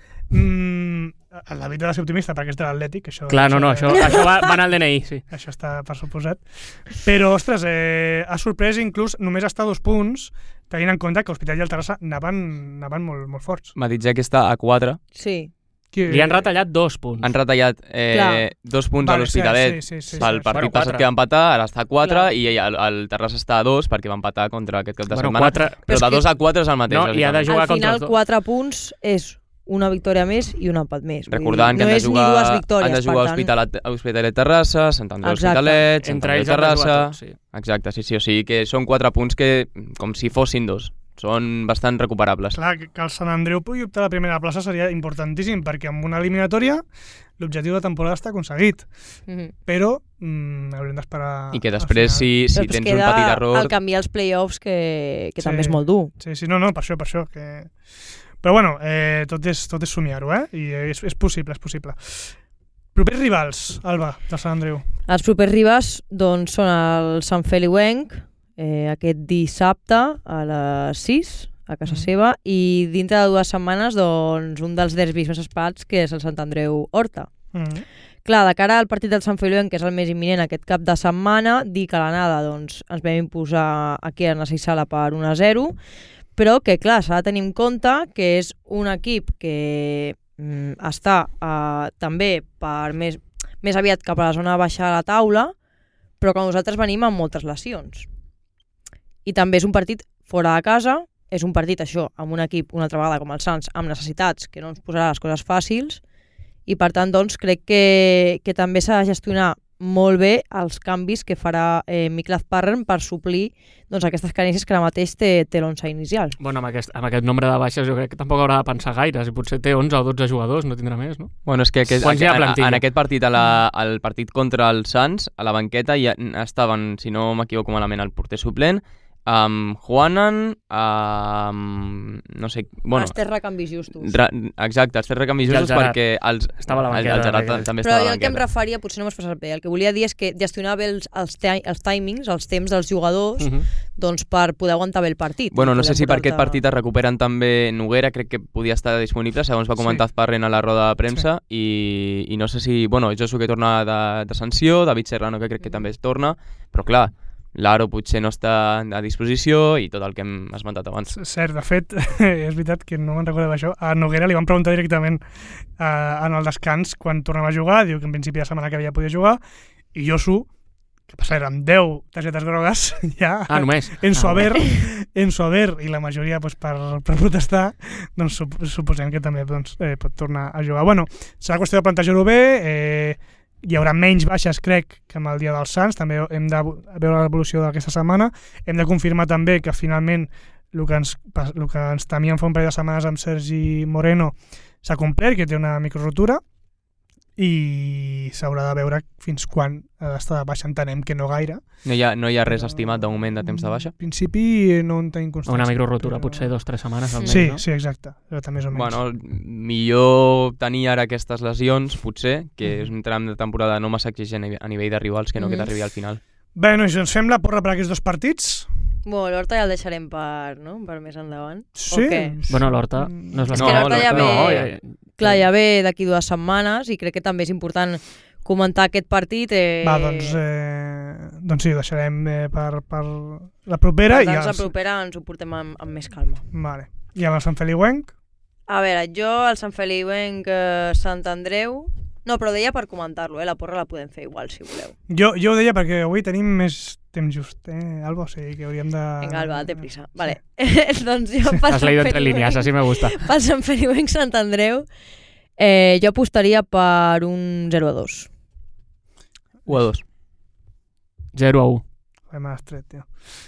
mm, el David ha de ser optimista perquè és de l'Atlètic. Això, Clar, no, no, això, això, això va, va anar al D N I, sí. Això està per suposat. Però, ostres, eh, ha sorprès inclús només estar a dos punts, tenint en compte que l'Hospitalet i el Terrassa anaven, anaven molt, molt forts. Matitzar que està a quatre. Sí. Que... Li han retallat dos punts. Han retallat eh, dos punts vale, a l'Hospitalet sí, sí, sí, sí, pel sí, partit bueno, passat que va empatar, ara està a quatre Clar. i el, el Terrassa està a dos perquè va empatar contra aquest cap de Bueno, setmana. quatre- Però Però de és dos a quatre és el mateix. No, i ha de bàsicament. jugar Al contra final, els dos. quatre punts és una victòria més i un empat més. Vull Recordant dir, que no han de és jugar, ni dues victòries, han de jugar per tant. Hospitalet, Hospitalet Terrassa, Sant Andreu Exacte. Hospitalet, Sant Entre Andreu ells han de jugar Terrassa... tots, sí. Exacte, sí, sí, o sigui que són quatre punts que, com si fossin dos, són bastant recuperables. Clar, que el Sant Andreu pugui optar a la primera plaça seria importantíssim, perquè amb una eliminatòria l'objectiu de la temporada està aconseguit. Mhm. Però mm, haurem d'esperar... I que al després, si, final. si Però tens queda un petit error... el canviar els play-offs, que, que Sí. també és molt dur. Sí, sí, no, no, per això, per això. Que... Però bueno, eh, tot és, tot és somiar-ho, eh? I és, és possible, és possible. Propers rivals, Alba, del Sant Andreu. Els propers rivals doncs, són el Sant Feliuenc, eh, aquest dissabte a les sis, a casa Mm. seva, i dintre de dues setmanes doncs, un dels derbis més esperats, que és el Sant Andreu Horta. Mm. Clar, de cara al partit del Sant Feliuenc, que és el més imminent aquest cap de setmana, dir que a l'anada doncs, ens vam imposar aquí a Narcís Sala per un a zero, però que clar, s'ha de tenir en compte que és un equip que mm, està eh, també per més, més aviat cap a la zona baixa de la taula, però que nosaltres venim amb moltes lesions. I també és un partit fora de casa, és un partit això, amb un equip una altra vegada com el Sants, amb necessitats que no ens posarà les coses fàcils, i per tant doncs, crec que, que també s'ha de gestionar molt bé els canvis que farà eh, Mikel Azparren per suplir doncs, aquestes carències que ara mateix té, té l'onze inicial. Bueno, amb aquest, amb aquest nombre de baixes jo crec que tampoc haurà de pensar gaire, si potser té onze o dotze jugadors, no tindrà més, no? Bueno, és que aquest, Quants hi ha a en, plantilla? en aquest partit, a la, al partit contra el Sants, a la banqueta ja estaven, si no m'equivoco malament, el porter suplent, amb Juanan, amb... no sé... Bueno, els tres recanvis justos. Ra, exacte, els tres recanvis I el justos Gerard. perquè els, Estava a la banqueta, el, el Gerard aquell. també Però estava a jo la el que em banqueta. referia, potser no m'has passat bé, el que volia dir és que gestionar bé els, els, els timings, els temps dels jugadors, Uh -huh. doncs per poder aguantar bé el partit. Bueno, no sé Poder si per portar-te- aquest partit es recuperen també Noguera, crec que podia estar disponible, segons va comentar Sí. Azparren a la roda de premsa, i, i no sé si... Bueno, Josu que torna de, de sanció, David Serrano que crec que també es torna, però clar, l'Aro potser no està a disposició i tot el que hem esmentat abans. Cert, de fet, és veritat que no me'n recordava això. A Noguera li van preguntar directament eh, en el descans quan tornava a jugar, diu que en principi la setmana que havia podia jugar, i Josu, que passa, eren deu targetes grogues, ja, Ah, només? en su Ah, haver, en su haver, i la majoria pues, per, per protestar, doncs sup suposem que també doncs, eh, pot tornar a jugar. Bueno, serà qüestió de plantejar-ho bé, eh, hi haurà menys baixes, crec, que amb el dia dels Sants, també hem de veure l'evolució d'aquesta setmana, hem de confirmar també que finalment el que ens, el que ens temíem fa un parell de setmanes amb Sergi Moreno s'ha complert, que té una microrotura, i s'haurà de veure fins quan ha d'estar de baixa, entenem que no gaire. No hi ha, no hi ha res estimat de moment de temps de baixa? En principi no en tenim constància. Una microrotura, però- potser dos o tres setmanes almenys, Sí, no? sí, exacte, però també més o menys. Bueno, millor tenir ara aquestes lesions, potser, que és un tram de temporada no massa exigent a nivell de rivals que no Mhm. que t'arribi al final. Bé, nois, doncs fem la porra per aquests dos partits. Bueno, l'Horta ja el deixarem per, no? per més endavant. Sí. O què? Bueno, l'Horta no és la... És que l'Horta ja ve... No, ja... Clar, ja ve d'aquí dues setmanes i crec que també és important comentar aquest partit. Eh... Va, doncs, eh, doncs sí, ho deixarem eh, per, per la propera. Per tant, i ja... la propera ens ho portem amb, amb més calma. Vale. I amb el Sant Feliuenc? A veure, jo el Sant Feliuenc eh, Sant Andreu... No, però deia per comentar-lo, eh? La porra la podem fer igual, si voleu. Jo, jo ho deia perquè avui tenim més temps just, eh, Alba? O sigui que hauríem de... Vinga, Alba, date prisa. Sí. Vale. doncs jo pel Has leído entre líneas, así me gusta. Pel Sant Feliuenc Sant Andreu, eh, jo apostaria per un zero a dos. u a dos. zero a u. M'ha estret, tio.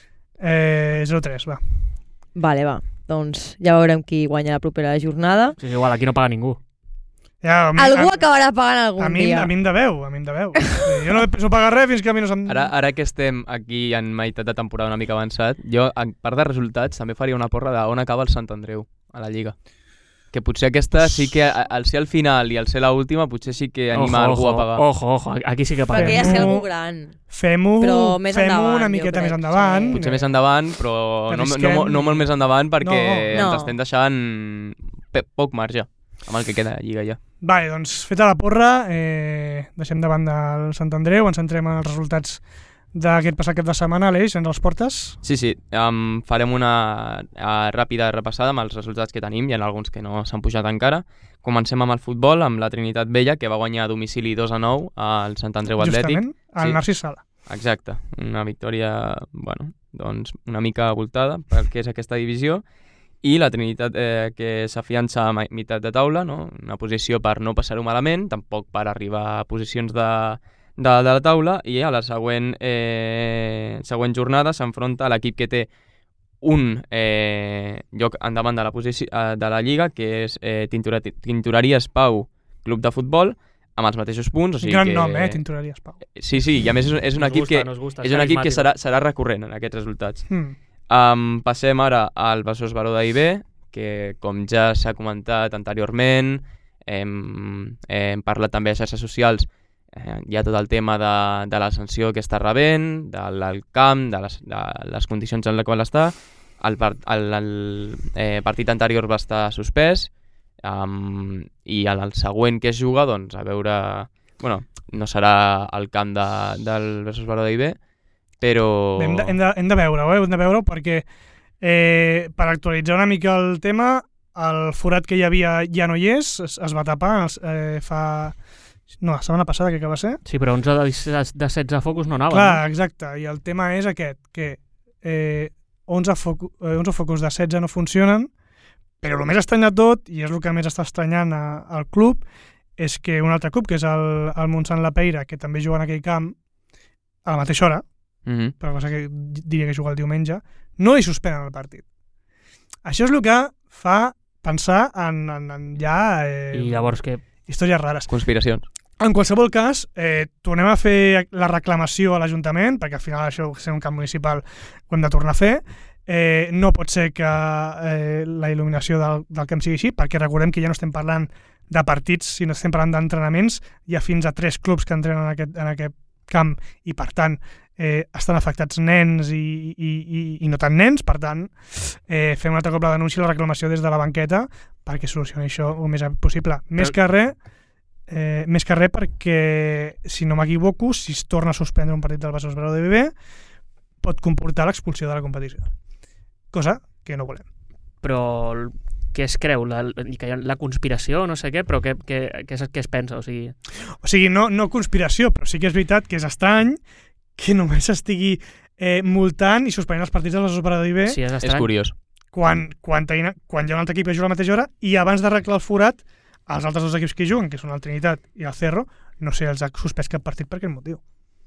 Eh, zero a tres, va. Vale, va. Doncs ja veurem qui guanya la propera jornada. Sí, igual, aquí no paga ningú. Ja, a mi, Algú a, acabarà pagant algun a mi, dia. a mi em deveu, a mi em deveu. Sí, jo no penso pagar res fins que a mi no se'm... Ara, ara que estem aquí en meitat de temporada una mica avançat, jo, a part de resultats, també faria una porra d'on acaba el Sant Andreu a la Lliga. Que potser aquesta sí que, al ser al final i al ser l'última, potser sí que anima ojo, algú ojo, a pagar. Ojo, ojo, aquí sí que paga. Perquè ja Fem-ho- sé algú gran. Fem-ho Però més fem endavant, una jo miqueta crec, més endavant. sí. Potser més endavant, però no, no, Arrisquem. no, no molt més endavant perquè No. ens estem deixant pe- poc marge amb el que queda de Lliga ja. Vale, doncs feta la porra, eh, deixem davant del Sant Andreu, ens centrem en els resultats d'aquest passat cap de setmana. Aleix, ens els portes? Sí, sí, um, farem una uh, ràpida repassada amb els resultats que tenim, hi ha alguns que no s'han pujat encara. Comencem amb el futbol, amb la Trinitat Vella, que va guanyar a domicili dos a nou al Sant Andreu Atlètic. Justament, al Sí. Narcís Sala. Exacte, una victòria, bueno, doncs una mica voltada pel que és aquesta divisió, i la Trinitat eh, que s'afiança a meitat de taula, no? Una posició per no passar-ho malament, tampoc per arribar a posicions de, de, de la taula, i a la següent, eh, següent jornada s'enfronta a l'equip que té un eh, lloc endavant de la, posició, eh, de la Lliga, que és eh, Tintura, Tintoreries Pau Club de Futbol, amb els mateixos punts. O sigui Gran que... nom, eh, Tintoreries Pau. Sí, sí, i a més és, és un Nos equip gusta, que, nos gusta, és un equip que carismàtic. serà, serà recurrent en aquests resultats. Hmm. Um, passem ara al Besòs Baró d'A I B, que com ja s'ha comentat anteriorment, hem, hem parlat també a xarxes socials, eh, hi ha tot el tema de, de la sanció que està rebent, del, del camp, de les, de les condicions en les quals està. El, part, el, el eh, partit anterior va estar suspès, um, i en el següent que es juga, doncs, a veure... Bueno, no serà el camp de, del Besòs Baró d'A I B, però... Hem de, hem de, hem de veure-ho, eh? Hem de veure-ho perquè eh, per actualitzar una mica el tema, el forat que hi havia ja no hi és, es, es va tapar eh, fa... No, la setmana passada, que acaba de ser. Sí, però onze de, de setze focus no anaven. Clar, no? exacte, i el tema és aquest, que eh, onze, focu, eh, onze focus de setze no funcionen, però el més estrany de tot, i és el que més està estranyant a, al club, és que un altre club, que és el, el Montsant La Peira, que també juga en aquell camp, a la mateixa hora, Mm-hmm. però cosa que diria que juga el diumenge, no li suspenen el partit. Això és el que fa pensar en, en, en ja eh, I llavors què? històries rares. Conspiracions. En qualsevol cas, eh, tornem a fer la reclamació a l'Ajuntament, perquè al final això, sent un camp municipal, ho hem de tornar a fer. Eh, no pot ser que eh, la il·luminació del, del camp sigui així, perquè recordem que ja no estem parlant de partits, sinó estem parlant d'entrenaments. Hi ha fins a tres clubs que entrenen en aquest, en aquest camp i, per tant, eh, estan afectats nens i, i, i, i no tan nens. Per tant, eh, fem un altre cop la denúncia i la reclamació des de la banqueta perquè solucioni això el més possible. Més que res, eh, més que res perquè, si no m'equivoco, si es torna a suspendre un partit del Besòs Baró d'A I B, pot comportar l'expulsió de la competició. Cosa que no volem. Però què es creu? La, que hi ha la conspiració, no sé què, però què, què, què, es, què es pensa? O sigui... O sigui, no, no conspiració, però sí que és veritat que és estrany que només estigui eh, multant i suspenent els partits de la Besòs Baró d'A I B Sí, és És estrany. curiós. quan, quan, teina, quan hi ha un altre equip que juga a la mateixa hora i abans d'arreglar el forat, els altres dos equips que hi juguen, que són el Trinitat i el Cerro, no sé, els ha suspès cap partit per aquest motiu.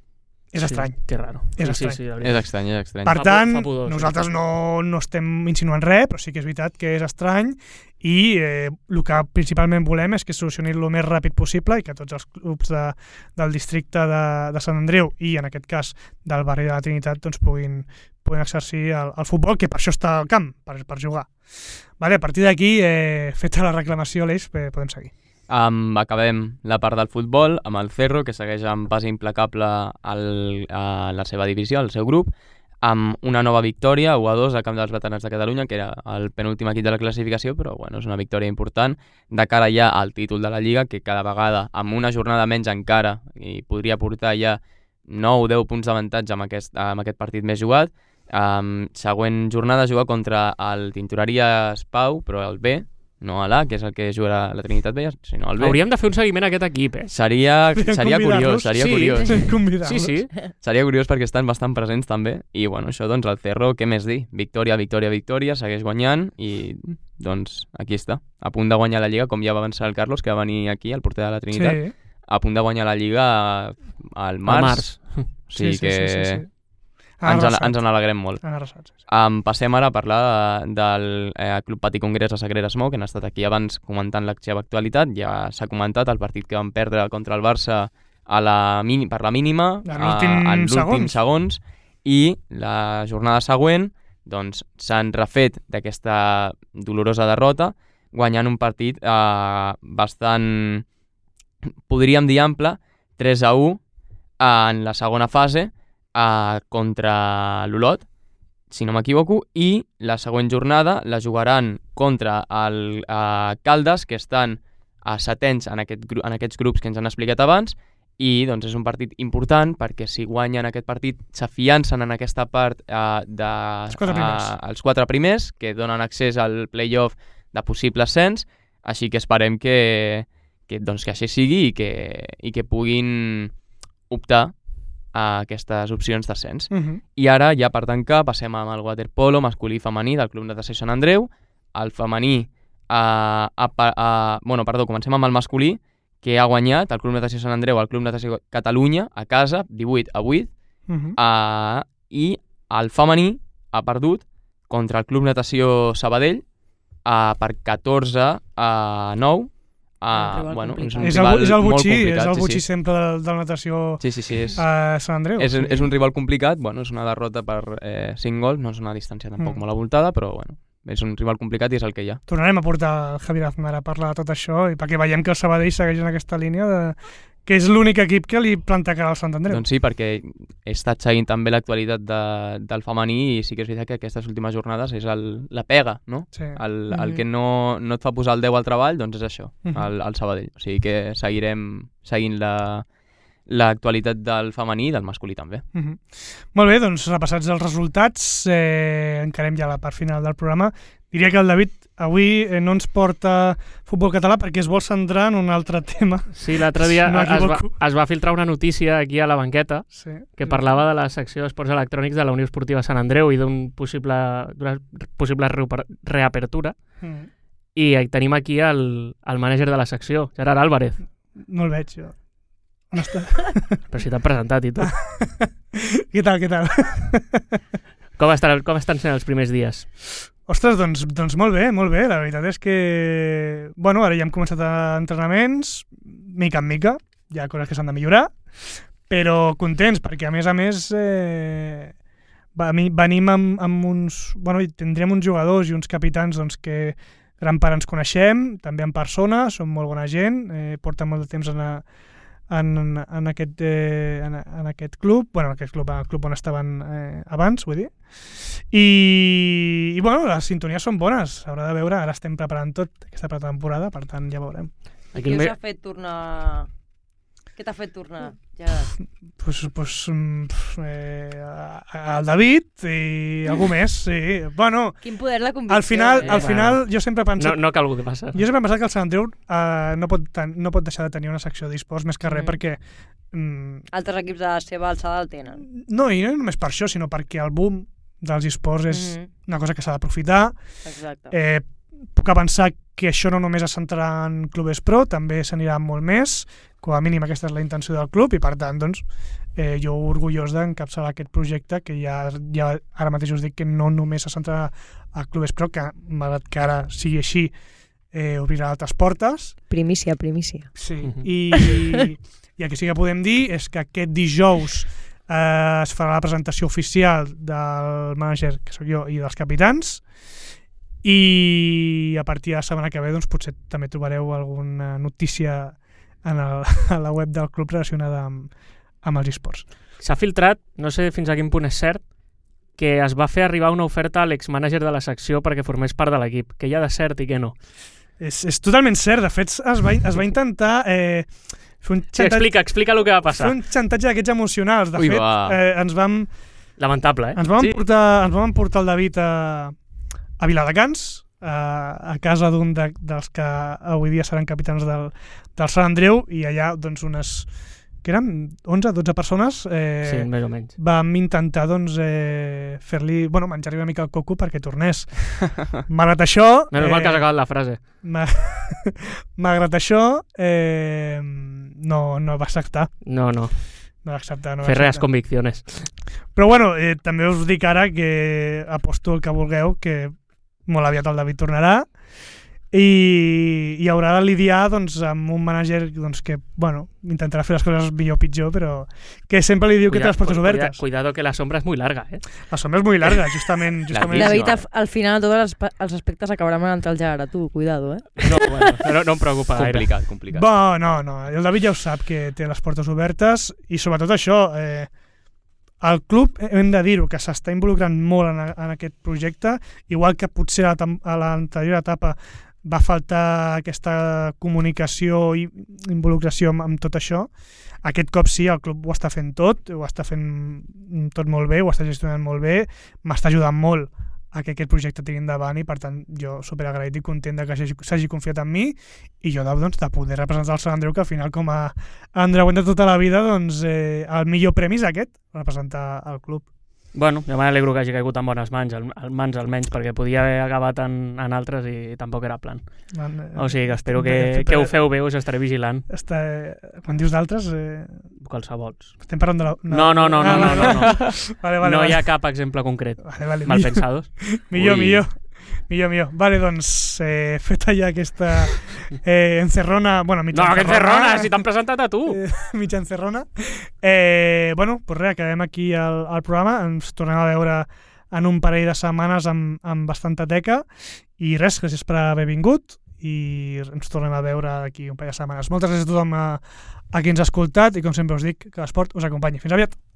És Sí, estrany. que raro. És sí, estrany. Sí, sí, la És veritat. estrany, és estrany. Per Fa tant, por- fa pudor, sí. nosaltres no, no estem insinuant res, però sí que és veritat que és estrany i eh, el que principalment volem és que es solucioni el més ràpid possible i que tots els clubs de, del districte de, de Sant Andreu i, en aquest cas, del barri de la Trinitat, doncs, puguin, puguin exercir el, el futbol, que per això està al camp, per, per jugar. Vale, a partir d'aquí, eh, feta la reclamació, Aleix, podem seguir. Um, acabem la part del futbol amb el Cerro, que segueix amb pas implacable al, a la seva divisió, al seu grup, amb una nova victòria, u a dos, al camp dels veterans de Catalunya, que era el penúltim equip de la classificació, però bueno, és una victòria important de cara ja al títol de la Lliga, que cada vegada, amb una jornada menys encara, i podria portar ja nou o deu punts d'avantatge amb, aquest, amb aquest partit més jugat. Um, següent jornada juga contra el Tintoreries Pau, però el B, no a l'A, que és el que jugarà la Trinitat Vella, sinó al B. Hauríem de fer un seguiment a aquest equip, eh? Seria, seria curiós, seria sí, curiós. Sí, sí. Seria curiós perquè estan bastant presents també. I bueno, això, doncs, el Cerro, què més dir? Victòria, victòria, victòria, segueix guanyant i, doncs, aquí està. A punt de guanyar la Lliga, com ja va avançar el Carlos, que va venir aquí, al porter de la Trinitat. Sí. A punt de guanyar la Lliga al març. Al març. O sigui sí, sí, que sí, sí, sí. Ens, ens en alegrem molt. Arrasat, sí, sí. Um, passem ara a parlar de, del eh, Club Patí Congrés a Sagrera Smó, que han estat aquí abans comentant la seva actualitat. Ja s'ha comentat el partit que van perdre contra el Barça a la mini, per la mínima, en l'últim segons. segons, i la jornada següent doncs, s'han refet d'aquesta dolorosa derrota, guanyant un partit eh, bastant, podríem dir ample, tres a u en la segona fase, Uh, contra l'Olot, si no m'equivoco, i la següent jornada la jugaran contra el uh, Caldes, que estan uh, setens en, aquest gru en aquests grups que ens han explicat abans, i doncs és un partit important perquè si guanyen aquest partit s'afiancen en aquesta part uh, de, els, quatre uh, els quatre primers, que donen accés al play-off de possible ascens, així que esperem que, que, doncs, que així sigui i que, i que puguin optar a aquestes opcions d'ascens. Uh -huh. I ara, ja per tancar, passem amb el waterpolo masculí i femení del Club Natació Sant Andreu. El femení, a, a, a, bueno, perdó, comencem amb el masculí, que ha guanyat el Club Natació Sant Andreu al Club Natació Catalunya a casa, divuit a vuit, uh -huh. a, i el femení ha perdut contra el Club Natació Sabadell a, per catorze a nou. Uh, bueno, és, un és, rival el, és el molt butxí, complicat, és el sí, butxí sí. sempre de, de la natació sí, sí, sí, és, a Sant Andreu. És, sí. és un rival complicat, bueno, és una derrota per eh, cinc gols, no és una distància tampoc mm. molt avoltada, però bueno, és un rival complicat i és el que hi ha. Tornarem a portar el Javier Aznar a parlar de tot això i perquè veiem que el Sabadell segueix en aquesta línia de... que és l'únic equip que li planta cara al Sant Andreu. Doncs sí, perquè he estat seguint també l'actualitat de, del femení i sí que és veritat que aquestes últimes jornades és el, la pega, no? Sí. El, Mm-hmm. el que no, no et fa posar el deu al treball, doncs és això, Mm-hmm. el, el Sabadell. O sigui que seguirem seguint la l'actualitat del femení i del masculí també. Mm-hmm. Molt bé, doncs repassats els resultats, eh, encarem ja la part final del programa. Diria que el David avui eh, no ens porta futbol català perquè es vol centrar en un altre tema. Sí, l'altre dia Si no es, va, m'equivoco. es va filtrar una notícia aquí a la banqueta Sí. que parlava de la secció d'esports electrònics de la Unió Esportiva Sant Andreu i d'un possible, d'una possible re reapertura. Mm. I tenim aquí el, el mànager de la secció, Gerard Álvarez. No el veig, jo. On està? Però si t'han presentat i tot. Què tal, què tal? Com estan, com estan sent els primers dies? Ostres, doncs, doncs molt bé, molt bé. La veritat és que... Bueno, ara ja hem començat a entrenaments, mica en mica, hi ha coses que s'han de millorar, però contents, perquè a més a més eh, venim amb, amb uns... Bueno, tindrem uns jugadors i uns capitans doncs, que gran part ens coneixem, també en persona, són molt bona gent, eh, porten molt de temps en, a, en, en, aquest, eh, en, en aquest club, bueno, en aquest club, en el club on estaven eh, abans, vull dir, i, i bueno, les sintonies són bones, s'haurà de veure, ara estem preparant tot aquesta pretemporada, per tant ja veurem. I què us ha fet tornar... Què t'ha fet tornar, Gerard? Pues, pues, eh, el David i algú més, sí. Bueno, quin poder la convicció. Al final, eh? al final jo sempre he pensat... No, no cal algú que passa. Jo sempre he pensat que el Sant Andreu uh, no, pot ten, no pot deixar de tenir una secció d'esports més que res, mm. perquè... Mm, altres equips de la seva alçada el tenen. No, i no només per això, sinó perquè el boom dels esports és mm-hmm. una cosa que s'ha d'aprofitar. Exacte. Eh, puc avançar que això no només es centrarà en clubes pro, també s'anirà molt més, com a mínim aquesta és la intenció del club i per tant doncs, eh, jo orgullós d'encapçalar aquest projecte que ja, ja ara mateix us dic que no només es centrarà a clubes pro, que malgrat que ara sigui així eh, obrirà altres portes. Primícia, primícia. Sí, uh-huh. I, i el que sí que podem dir és que aquest dijous eh, es farà la presentació oficial del mànager, que sóc jo, i dels capitans. i a partir de la setmana que ve doncs, potser també trobareu alguna notícia en el, a la web del club relacionada amb, amb els esports. S'ha filtrat, no sé fins a quin punt és cert, que es va fer arribar una oferta a l'ex-mànager de la secció perquè formés part de l'equip, que hi ha de cert i que no. És, és totalment cert, de fet es va, es va intentar eh, fer un Sí, xantatge, explica, explica el que va passar. fer un xantatge d'aquests emocionals. De Ui, fet, va. eh, ens vam, Lamentable, eh? ens vam Sí. portar, ens vam portar el David a, a Viladecans, a, a casa d'un de, dels que avui dia seran capitans del, del Sant Andreu, i allà doncs unes que eren onze dotze persones, eh, Sí, més o menys. vam intentar doncs, eh, fer-li, bueno, menjar-li una mica el coco perquè tornés. Malgrat això... Menys mal que has acabat la frase. ma- malgrat això, eh, no, no va acceptar. No, no. No va acceptar, no va Fer reas acceptar. convicciones. Però bueno, eh, també us dic ara que aposto el que vulgueu, que molt aviat el David tornarà, i, i haurà de lidiar doncs, amb un manager doncs, que bueno, intentarà fer les coses millor o pitjor, però que sempre li diu que té les portes obertes. Cuidado que la sombra és molt larga, eh? La sombra és molt llarga, justament. justament. La David, no. al- al final, tots els, aspe- els aspectes acabaran entre el Gerard, tu, cuidado, eh? No, bueno, no, no em preocupa gaire. Complicat, complicat. Bo, no, no, el David ja ho sap, que té les portes obertes, i sobretot això, eh, el club, hem de dir-ho, que s'està involucrant molt en, a- en aquest projecte, igual que potser a la tem- a l'anterior etapa va faltar aquesta comunicació i involucració amb, amb tot això. Aquest cop sí, el club ho està fent tot, ho està fent tot molt bé, ho està gestionant molt bé, m'està ajudant molt a que aquest projecte tiri endavant, i per tant jo superagraït i content de que s'hagi- s'hagi confiat en mi, i jo de, doncs, de poder representar el Sant Andreu, que al final com a andreuent de tota la vida doncs, eh, el millor premi és aquest, representar el club. Bueno, jo m'alegro que hagi caigut en bones mans, al, al mans almenys, perquè podia haver acabat en, en altres i tampoc era plan. O sigui que espero que, que ho feu bé, us estaré vigilant. Està, quan dius d'altres, eh, Qualsevols. estem parlant de la... No, no, no, no, Ah, no, vale, no, no. Vale, vale, No vale. hi ha cap exemple concret. Vale, vale, Mal millor, pensados. millor, Ui. millor. Millor, millor. Vale, doncs, eh, feta ja aquesta eh, encerrona... Bueno, mitja No, que encerrona, si t'han presentat a tu. Eh, mitja encerrona. Eh, bueno, doncs res, acabem aquí el, el programa. Ens tornem a veure en un parell de setmanes amb, amb bastanta teca. I res, gràcies per haver vingut. I ens tornem a veure aquí un parell de setmanes. Moltes gràcies a tothom a, a qui ens ha escoltat, i com sempre us dic, que l'esport us acompanyi. Fins aviat!